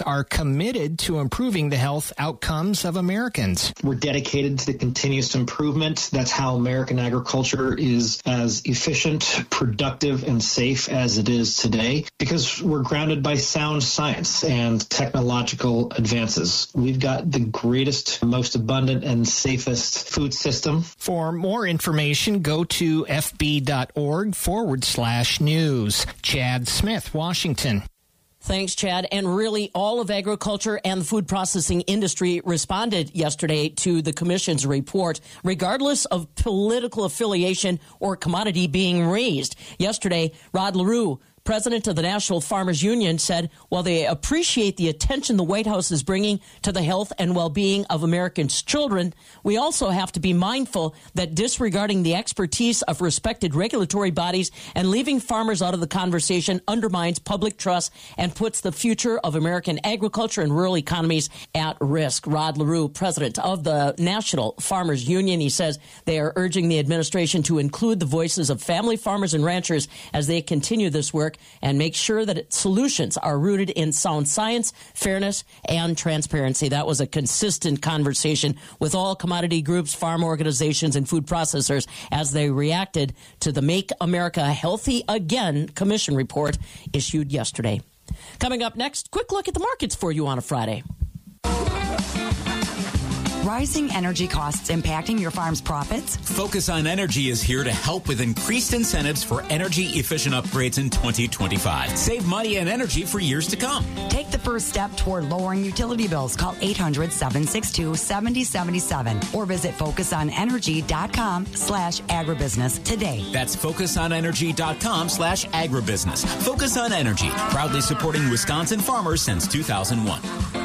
[SPEAKER 10] committed to improving the health outcomes of Americans.
[SPEAKER 11] We're dedicated to the continuous improvement. That's how American agriculture is as efficient, productive, and safe as it is today, because we're grounded by sound science and technological advances. We've got the greatest, most abundant, and safest food system.
[SPEAKER 10] For more information, go to fb.org forward slash news. Chad Smith, Washington.
[SPEAKER 9] Thanks, Chad. And really, all of agriculture and the food processing industry responded yesterday to the Commission's report, regardless of political affiliation or commodity being raised. Yesterday, Rod LaRue, president of the National Farmers Union, said while they appreciate the attention the White House is bringing to the health and well-being of Americans' children, we also have to be mindful that disregarding the expertise of respected regulatory bodies and leaving farmers out of the conversation undermines public trust and puts the future of American agriculture and rural economies at risk. Rod LaRue, president of the National Farmers Union, he says they are urging the administration to include the voices of family farmers and ranchers as they continue this work and make sure that solutions are rooted in sound science, fairness, and transparency. That was a consistent conversation with all commodity groups, farm organizations, and food processors as they reacted to the Make America Healthy Again Commission report issued yesterday. Coming up next, quick look at the markets for you on a Friday.
[SPEAKER 5] Rising energy costs impacting your farm's profits?
[SPEAKER 12] Focus on Energy is here to help with increased incentives for energy-efficient upgrades in twenty twenty-five. Save money and energy for years to come.
[SPEAKER 5] Take the first step toward lowering utility bills. Call eight hundred, seven six two, seven zero seven seven or visit focusonenergy.com slash agribusiness today.
[SPEAKER 12] That's focusonenergy.com slash agribusiness. Focus on Energy, proudly supporting Wisconsin farmers since two thousand one.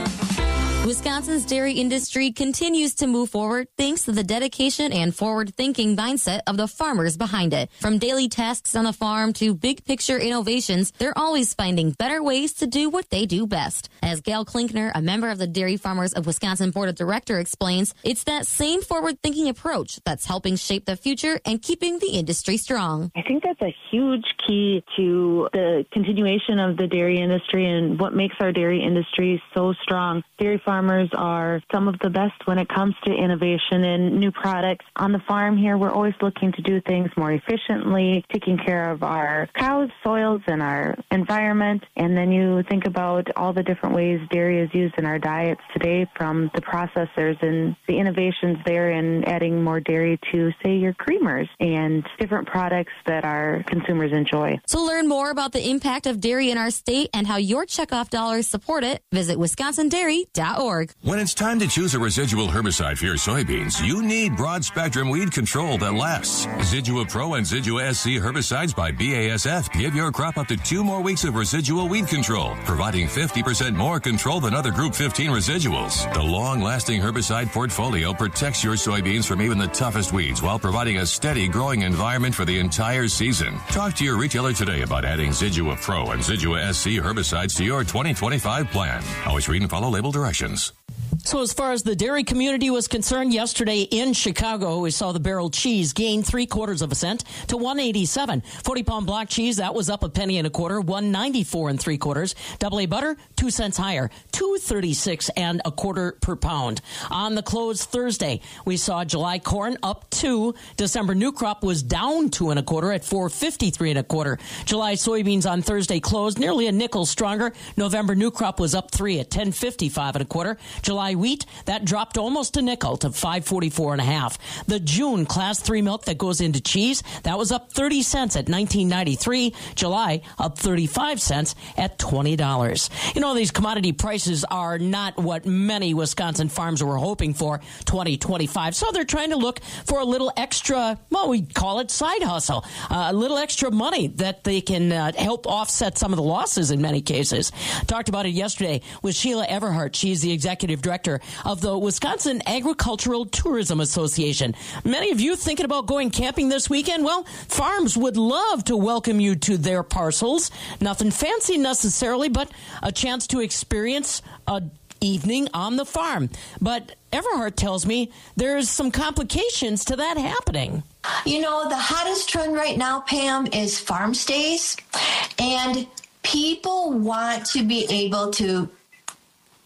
[SPEAKER 20] Wisconsin's dairy industry continues to move forward thanks to the dedication and forward-thinking mindset of the farmers behind it. From daily tasks on the farm to big-picture innovations, they're always finding better ways to do what they do best. As Gail Klinkner, a member of the Dairy Farmers of Wisconsin Board of Directors, explains, it's that same forward-thinking approach that's helping shape the future and keeping the industry strong.
[SPEAKER 21] I think that's a huge key to the continuation of the dairy industry and what makes our dairy industry so strong. Dairy farmers are some of the best when it comes to innovation and new products. On the farm here, we're always looking to do things more efficiently, taking care of our cows, soils, and our environment. And then you think about all the different ways dairy is used in our diets today, from the processors and the innovations there in adding more dairy to, say, your creamers and different products that our consumers enjoy.
[SPEAKER 20] To learn more about the impact of dairy in our state and how your checkoff dollars support it, visit wisconsin dairy dot org.
[SPEAKER 21] When it's time to choose a residual herbicide for your soybeans, you need broad-spectrum weed control that lasts. Zidua Pro and Zidua S C herbicides by B A S F give your crop up to two more weeks of residual weed control, providing fifty percent more control than other Group fifteen residuals. The long-lasting herbicide portfolio protects your soybeans from even the toughest weeds while providing a steady growing environment for the entire season. Talk to your retailer today about adding Zidua Pro and Zidua S C herbicides to your twenty twenty-five plan. Always read and follow label directions.
[SPEAKER 9] So as far as the dairy community was concerned, yesterday in Chicago, we saw the barrel cheese gain three quarters of a cent to one eighty-seven. forty pound block cheese, that was up a penny and a quarter, one ninety-four and three quarters. Double A butter, two cents higher, two thirty-six and a quarter per pound. On the close Thursday, we saw July corn up two. December new crop was down two and a quarter at four fifty-three and a quarter. July soybeans on Thursday closed nearly a nickel stronger. November new crop was up three at ten fifty-five and a quarter. July wheat, that dropped almost a nickel to five forty-four and a half. The June class three milk that goes into cheese, that was up thirty cents at nineteen ninety-three. July up thirty-five cents at twenty dollars. You know, these commodity prices are not what many Wisconsin farms were hoping for twenty twenty-five. So they're trying to look for a little extra, well, we call it side hustle, uh, a little extra money that they can uh, help offset some of the losses in many cases. Talked about it yesterday with Sheila Everhart. She's the executive director of the Wisconsin Agricultural Tourism Association. Many of you thinking about going camping this weekend? Well, farms would love to welcome you to their parcels. Nothing fancy necessarily, but a chance to experience a evening on the farm. But Everhart tells me there's some complications to that happening.
[SPEAKER 22] You know, the hottest trend right now, Pam, is farm stays. And people want to be able to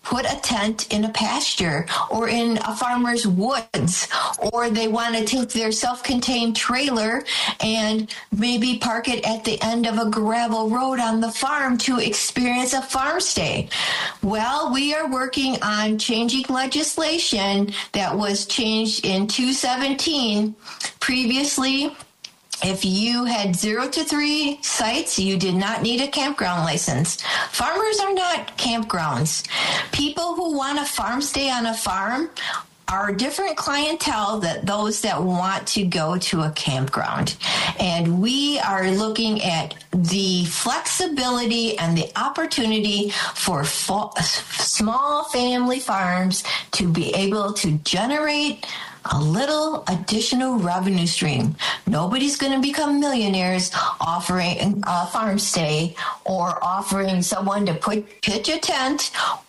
[SPEAKER 22] put a tent in a pasture or in a farmer's woods, or they want to take their self-contained trailer and maybe park it at the end of a gravel road on the farm to experience a farm stay. Well, we are working on changing legislation that was changed in two seventeen. Previously, if you had zero to three sites, you did not need a campground license. Farmers are not campgrounds. People who want a farm stay on a farm are a different clientele than those that want to go to a campground. And we are looking at the flexibility and the opportunity for fo- small family farms to be able to generate a little additional revenue stream. Nobody's going to become millionaires offering a farm stay or offering someone to put pitch a tent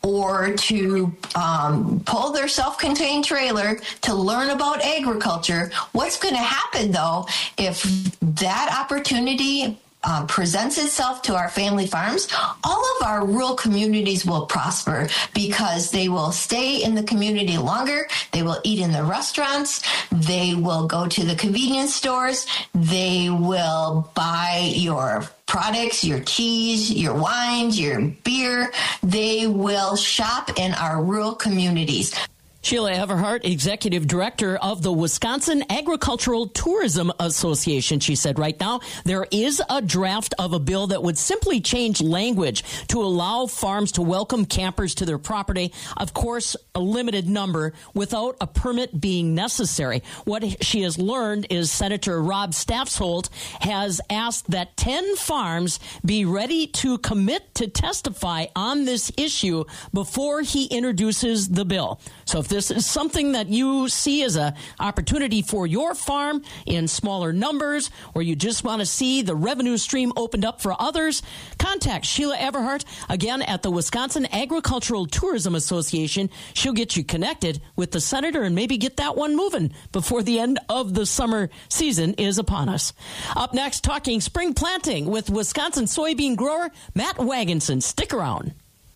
[SPEAKER 22] or to um, pull their self-contained trailer to learn about agriculture. What's going to happen, though, if that opportunity Um, presents itself to our family farms, all of our rural communities will prosper because they will stay in the community longer. They will eat in the restaurants. They will go to the convenience stores. They will buy your products, your cheese, your wines, your beer. They will shop in our rural communities.
[SPEAKER 9] Sheila Everhart, Executive Director of the Wisconsin Agricultural Tourism Association. She said right now there is a draft of a bill that would simply change language to allow farms to welcome campers to their property. Of course, a limited number without a permit being necessary. What she has learned is Senator Rob Stafsholt has asked that ten farms be ready to commit to testify on this issue before he introduces the bill. So if this is something that you see as an opportunity for your farm in smaller numbers, or you just want to see the revenue stream opened up for others, contact Sheila Everhart again at the Wisconsin Agricultural Tourism Association. She'll get you connected with the senator and maybe get that one moving before the end of the summer season is upon us. Up next, talking spring planting with Wisconsin soybean grower Matt Wagenson. Stick around.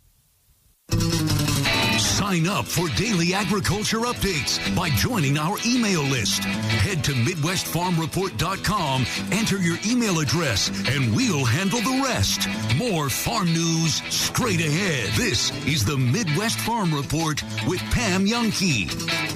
[SPEAKER 1] Sign up for daily agriculture updates by joining our email list. Head to Midwest Farm Report dot com, enter your email address, and we'll handle the rest. More farm news straight ahead. This is the Midwest Farm Report with Pam Youngkey.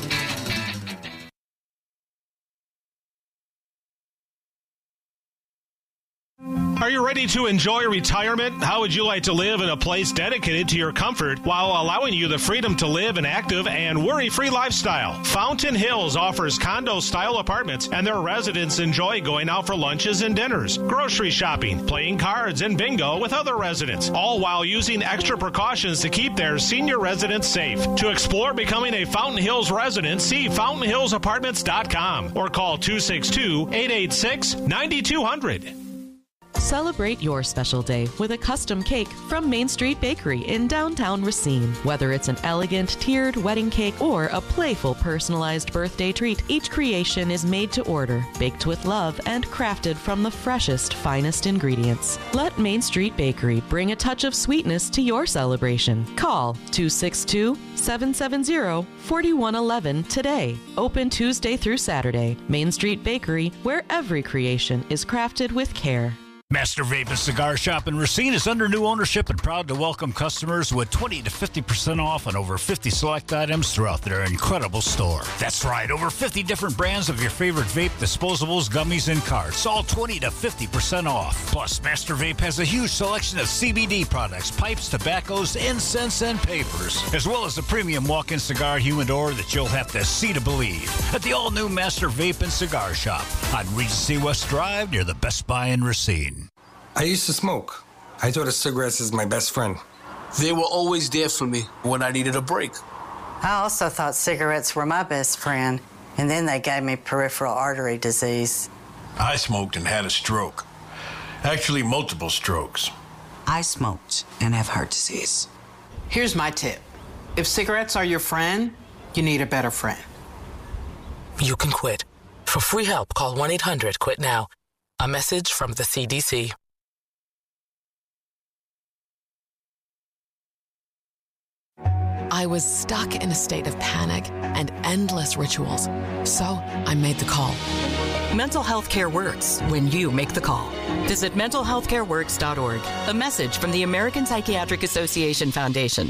[SPEAKER 6] Are you ready to enjoy retirement? How would you like to live in a place dedicated to your comfort while allowing you the freedom to live an active and worry-free lifestyle? Fountain Hills offers condo-style apartments, and their residents enjoy going out for lunches and dinners, grocery shopping, playing cards, and bingo with other residents, all while using extra precautions to keep their senior residents safe. To explore becoming a Fountain Hills resident, see fountain hills apartments dot com or call two six two, eight eight six, nine two zero zero.
[SPEAKER 23] Celebrate your special day with a custom cake from Main Street Bakery in downtown Racine. Whether it's an elegant tiered wedding cake or a playful personalized birthday treat, each creation is made to order, baked with love, and crafted from the freshest, finest ingredients. Let Main Street Bakery bring a touch of sweetness to your celebration. Call two six two, seven seven zero, four one one one today. Open Tuesday through Saturday. Main Street Bakery, where every creation is crafted with care.
[SPEAKER 24] Master Vape and Cigar Shop in Racine is under new ownership and proud to welcome customers with twenty to fifty percent off on over fifty select items throughout their incredible store. That's right, over fifty different brands of your favorite vape, disposables, gummies, and carts, all twenty to fifty percent off. Plus, Master Vape has a huge selection of C B D products, pipes, tobaccos, incense, and papers, as well as a premium walk-in cigar humidor that you'll have to see to believe at the all-new Master Vape and Cigar Shop on Regency West Drive near the Best Buy in Racine.
[SPEAKER 25] I used to smoke. I thought of cigarettes as my best friend.
[SPEAKER 26] They were always there for me when I needed a break.
[SPEAKER 27] I also thought cigarettes were my best friend, and then they gave me peripheral artery disease.
[SPEAKER 28] I smoked and had a stroke. Actually, multiple strokes.
[SPEAKER 29] I smoked and have heart disease. Here's my tip. If cigarettes are your friend, you need a better friend.
[SPEAKER 30] You can quit. For free help, call one eight hundred quit now. A message from the C D C.
[SPEAKER 3] I was stuck in a state of panic and endless rituals. So I made the call.
[SPEAKER 4] Mental health care works when you make the call. Visit mental health care works dot org. A message from the American Psychiatric Association Foundation.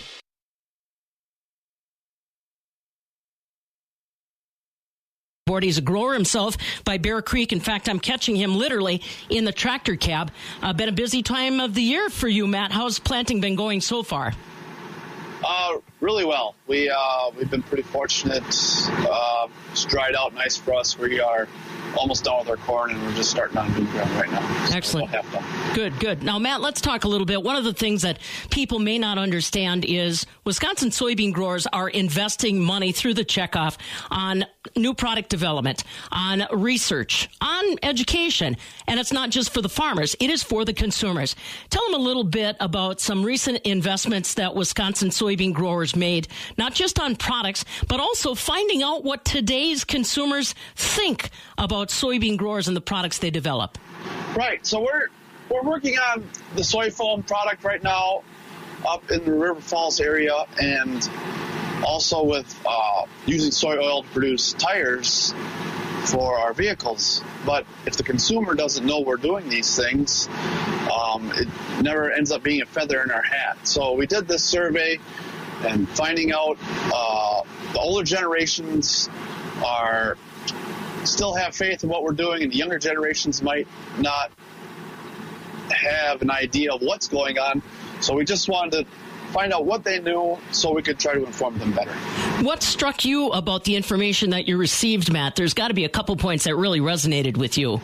[SPEAKER 9] He's a grower himself by Bear Creek. In fact, I'm catching him literally in the tractor cab. Uh, been a busy time of the year for you, Matt. How's planting been going so far?
[SPEAKER 7] Uh, really well. We, uh, we've been pretty fortunate. Uh, it's dried out nice for us. We are almost done with our corn, and we're just starting on new ground right now. So
[SPEAKER 9] excellent. Good, good. Now, Matt, let's talk a little bit. One of the things that people may not understand is Wisconsin soybean growers are investing money through the checkoff on new product development, on research, on education. And it's not just for the farmers. It is for the consumers. Tell them a little bit about some recent investments that Wisconsin soybean growers made, not just on products, but also finding out what today's consumers think about soybean growers and the products they develop.
[SPEAKER 7] Right. So we're we're working on the soy foam product right now up in the River Falls area, and also with uh, using soy oil to produce tires for our vehicles. But if the consumer doesn't know we're doing these things, um, it never ends up being a feather in our hat. So we did this survey and finding out uh, the older generations are still have faith in what we're doing, and the younger generations might not have an idea of what's going on. So we just wanted to find out what they knew so we could try to inform them better.
[SPEAKER 9] What struck you about the information that you received, Matt? There's got to be a couple points that really resonated with you.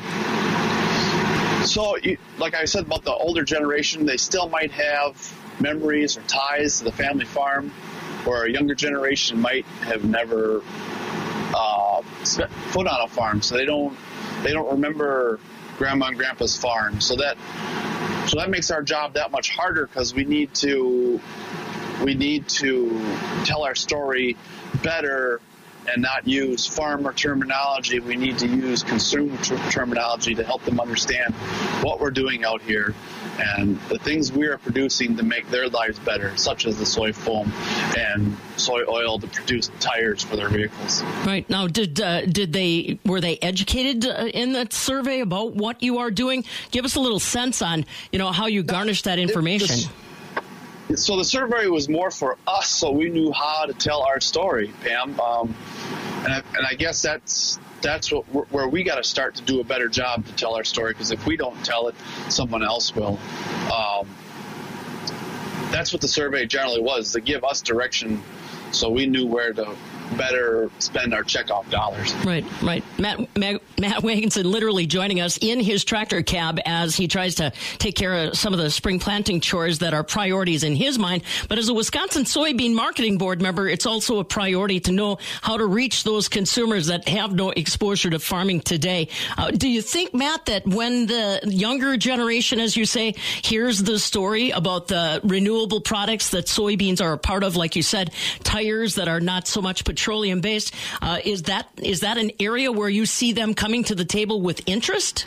[SPEAKER 7] So, like I said about the older generation, they still might have memories or ties to the family farm, where a younger generation might have never uh, set foot on a farm, so they don't they don't remember grandma and grandpa's farm. So that so that makes our job that much harder, because we need to we need to tell our story better and not use farmer terminology. We need to use consumer ter- terminology to help them understand what we're doing out here and the things we are producing to make their lives better, such as the soy foam and soy oil to produce tires for their vehicles.
[SPEAKER 9] Right. Now, did uh, did they were they educated uh, in that survey about what you are doing? Give us a little sense on, you know, how you garnished that information.
[SPEAKER 7] It, So the survey was more for us, so we knew how to tell our story, Pam. Um, and, I, and I guess that's that's what, where we got to start to do a better job to tell our story, because if we don't tell it, someone else will. Um, that's what the survey generally was, to give us direction so we knew where to better spend our checkoff dollars.
[SPEAKER 9] Right, right. Matt, Matt, Matt Wagenson literally joining us in his tractor cab as he tries to take care of some of the spring planting chores that are priorities in his mind. But as a Wisconsin Soybean Marketing Board member, it's also a priority to know how to reach those consumers that have no exposure to farming today. Uh, do you think, Matt, that when the younger generation, as you say, hears the story about the renewable products that soybeans are a part of, like you said, tires that are not so much petroleum based, uh, is that is that an area where you see them coming to the table with interest?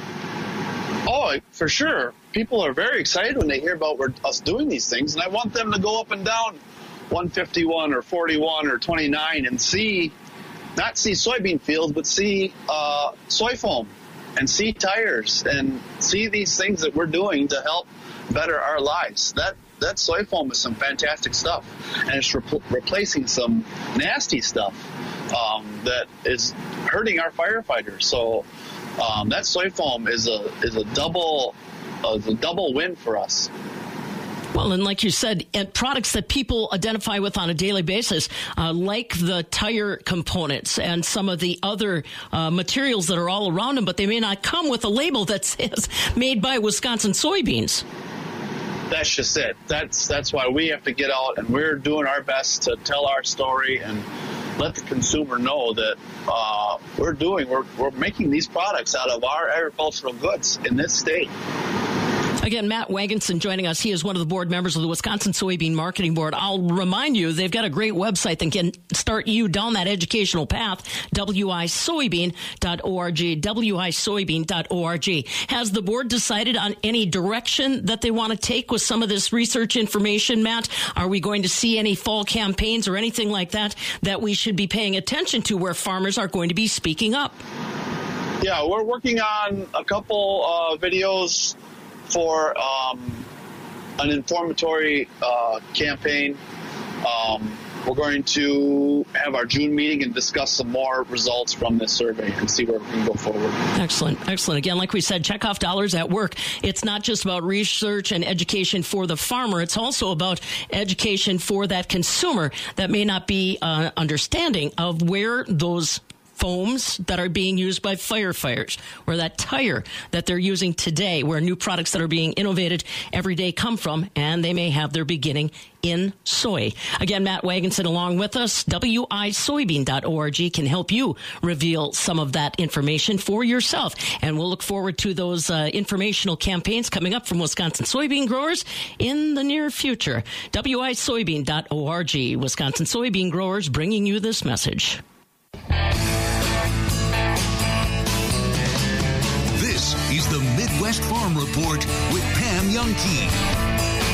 [SPEAKER 7] Oh, for sure. People are very excited when they hear about we're, us doing these things, and I want them to go up and down one fifty-one or forty-one or twenty-nine and see, not see soybean fields, but see uh, soy foam and see tires and see these things that we're doing to help better our lives. That That soy foam is some fantastic stuff, and it's re- replacing some nasty stuff um, that is hurting our firefighters. So um, that soy foam is a is a double uh, is a double win for us.
[SPEAKER 9] Well, and like you said, and products that people identify with on a daily basis, uh, like the tire components and some of the other uh, materials that are all around them, but they may not come with a label that says made by Wisconsin soybeans.
[SPEAKER 7] That's just it. That's that's why we have to get out, and we're doing our best to tell our story and let the consumer know that uh, we're doing we're we're making these products out of our agricultural goods in this state.
[SPEAKER 9] Again, Matt Wagenson joining us. He is one of the board members of the Wisconsin Soybean Marketing Board. I'll remind you, they've got a great website that can start you down that educational path, w i soybean dot org, w i soybean dot org. Has the board decided on any direction that they want to take with some of this research information, Matt? Are we going to see any fall campaigns or anything like that that we should be paying attention to where farmers are going to be speaking up?
[SPEAKER 7] Yeah, we're working on a couple uh, videos for um, an informatory uh, campaign. Um, we're going to have our June meeting and discuss some more results from this survey and see where we can go forward.
[SPEAKER 9] Excellent. Excellent. Again, like we said, checkoff dollars at work. It's not just about research and education for the farmer. It's also about education for that consumer that may not be uh, understanding of where those foams that are being used by firefighters, or that tire that they're using today, where new products that are being innovated every day come from, and they may have their beginning in soy. Again, Matt Wagenson along with us. w i soybean dot org can help you reveal some of that information for yourself. And we'll look forward to those uh, informational campaigns coming up from Wisconsin soybean growers in the near future. w i soybean dot org. Wisconsin soybean growers bringing you this message.
[SPEAKER 1] This is the Midwest Farm Report with Pam Youngkey.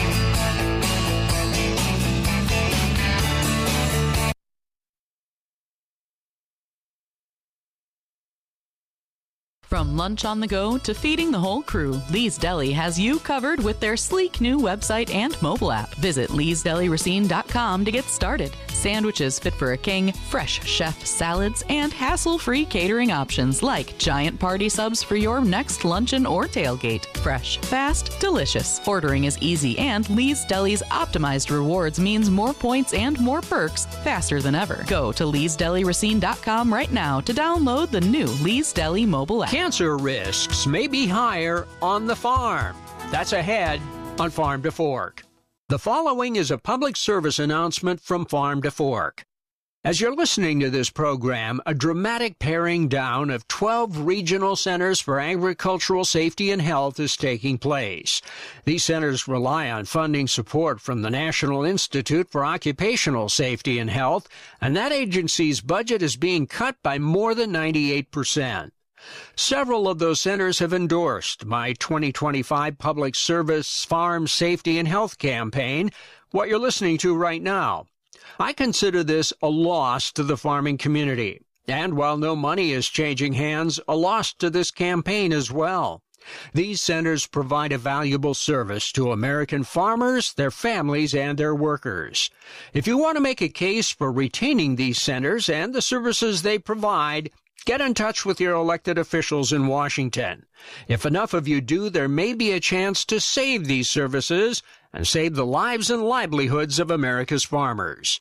[SPEAKER 23] From lunch on the go to feeding the whole crew, Lee's Deli has you covered with their sleek new website and mobile app. Visit lees deli racine dot com to get started. Sandwiches fit for a king, fresh chef salads, and hassle-free catering options like giant party subs for your next luncheon or tailgate. Fresh, fast, delicious. Ordering is easy, and Lee's Deli's optimized rewards means more points and more perks faster than ever. Go to lees deli racine dot com right now to download the new Lee's Deli mobile app.
[SPEAKER 2] Cancer risks may be higher on the farm. That's ahead on Farm to Fork. The following is a public service announcement from Farm to Fork. As you're listening to this program, a dramatic paring down of twelve regional centers for agricultural safety and health is taking place. These centers rely on funding support from the National Institute for Occupational Safety and Health, and that agency's budget is being cut by more than ninety-eight percent. Several of those centers have endorsed my twenty twenty-five Public Service Farm Safety and Health campaign, what you're listening to right now. I consider this a loss to the farming community, and while no money is changing hands, a loss to this campaign as well. These centers provide a valuable service to American farmers, their families, and their workers. If you want to make a case for retaining these centers and the services they provide, get in touch with your elected officials in Washington. If enough of you do, there may be a chance to save these services and save the lives and livelihoods of America's farmers.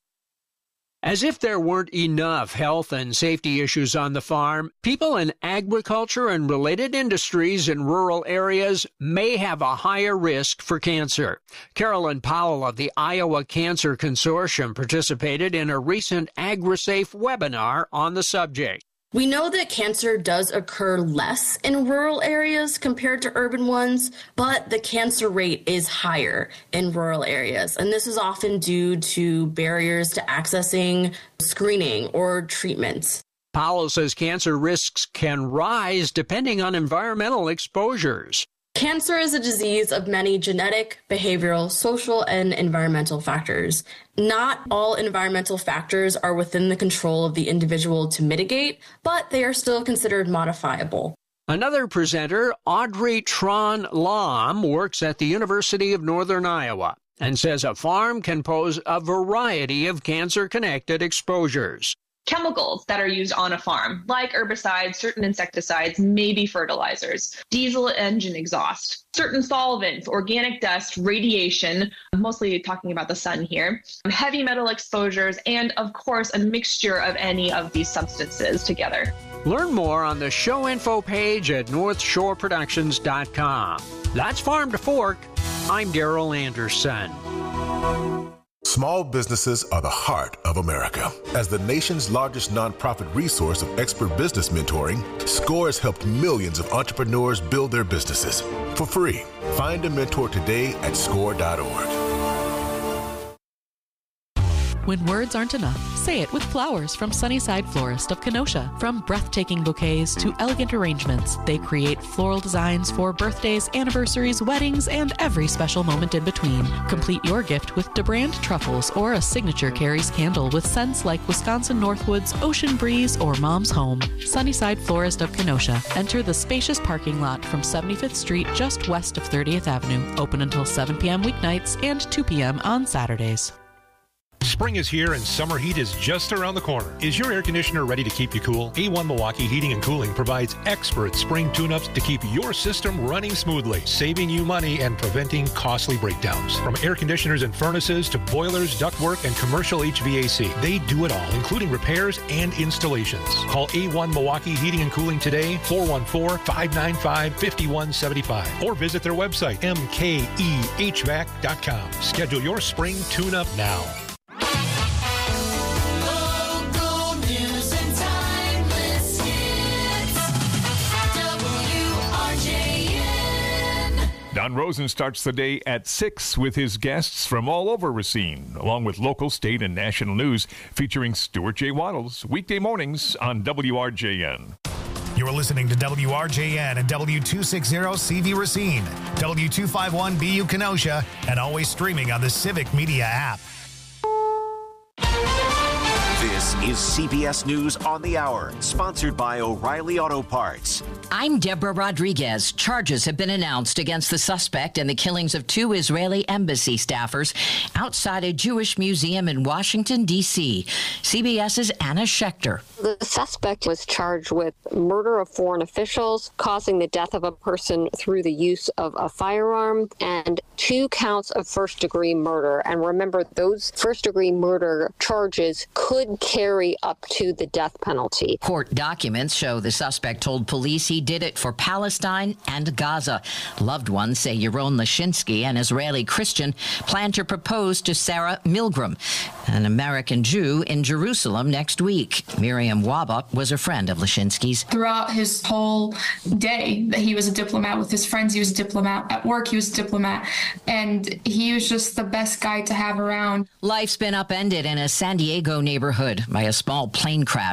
[SPEAKER 2] As if there weren't enough health and safety issues on the farm, people in agriculture and related industries in rural areas may have a higher risk for cancer. Carolyn Powell of the Iowa Cancer Consortium participated in a recent AgriSafe webinar on the subject.
[SPEAKER 8] We know that cancer does occur less in rural areas compared to urban ones, but the cancer rate is higher in rural areas. And this is often due to barriers to accessing screening or treatments.
[SPEAKER 2] Powell says cancer risks can rise depending on environmental exposures.
[SPEAKER 8] Cancer is a disease of many genetic, behavioral, social, and environmental factors. Not all environmental factors are within the control of the individual to mitigate, but they are still considered modifiable.
[SPEAKER 2] Another presenter, Audrey Tron-Lam, works at the University of Northern Iowa and says a farm can pose a variety of cancer-connected exposures.
[SPEAKER 11] Chemicals that are used on a farm, like herbicides, certain insecticides, maybe fertilizers, diesel engine exhaust, certain solvents, organic dust, radiation, mostly talking about the sun here, heavy metal exposures, and of course, a mixture of any of these substances together.
[SPEAKER 2] Learn more on the show info page at north shore productions dot com. That's Farm to Fork. I'm Daryl Anderson.
[SPEAKER 13] Small businesses are the heart of America. As the nation's largest nonprofit resource of expert business mentoring, SCORE has helped millions of entrepreneurs build their businesses for free. Find a mentor today at score dot org.
[SPEAKER 23] When words aren't enough, say it with flowers from Sunnyside Florist of Kenosha. From breathtaking bouquets to elegant arrangements, they create floral designs for birthdays, anniversaries, weddings, and every special moment in between. Complete your gift with DeBrand truffles or a signature Carrie's candle with scents like Wisconsin Northwoods, Ocean Breeze, or Mom's Home. Sunnyside Florist of Kenosha. Enter the spacious parking lot from seventy-fifth Street just west of thirtieth Avenue. Open until seven p.m. weeknights and two p.m. on Saturdays.
[SPEAKER 5] Spring is here and summer heat is just around the corner. Is your air conditioner ready to keep you cool? A one Milwaukee Heating and Cooling provides expert spring tune-ups to keep your system running smoothly, saving you money and preventing costly breakdowns. From air conditioners and furnaces to boilers, ductwork, and commercial H V A C, they do it all, including repairs and installations. Call A one Milwaukee Heating and Cooling today, four one four, five nine five, five one seven five, or visit their website, m k e h v a c dot com. Schedule your spring tune-up now.
[SPEAKER 10] Don Rosen starts the day at six with his guests from all over Racine, along with local, state, and national news featuring Stuart J. Waddles, weekday mornings on W R J N.
[SPEAKER 12] You're listening to W R J N and W two sixty C V Racine, W two fifty-one B U Kenosha, and always streaming on the Civic Media app.
[SPEAKER 14] This is C B S News on the Hour, sponsored by O'Reilly Auto Parts.
[SPEAKER 15] I'm Deborah Rodriguez. Charges have been announced against the suspect in the killings of two Israeli embassy staffers outside a Jewish museum in Washington, D C CBS's Anna Schechter.
[SPEAKER 16] The suspect was charged with murder of foreign officials, causing the death of a person through the use of a firearm, and two counts of first-degree murder. And remember, those first-degree murder charges could carry up to the death penalty.
[SPEAKER 15] Court documents show the suspect told police he did it for Palestine and Gaza. Loved ones say Yaron Lashinsky, an Israeli Christian, planned to propose to Sarah Milgram, an American Jew, in Jerusalem next week. Miriam Waba was a friend of Lashinsky's.
[SPEAKER 17] Throughout his whole day that he was a diplomat with his friends, he was a diplomat. At work, he was a diplomat. And he was just the best guy to have around.
[SPEAKER 15] Life's been upended in a San Diego neighborhood by a small plane crash.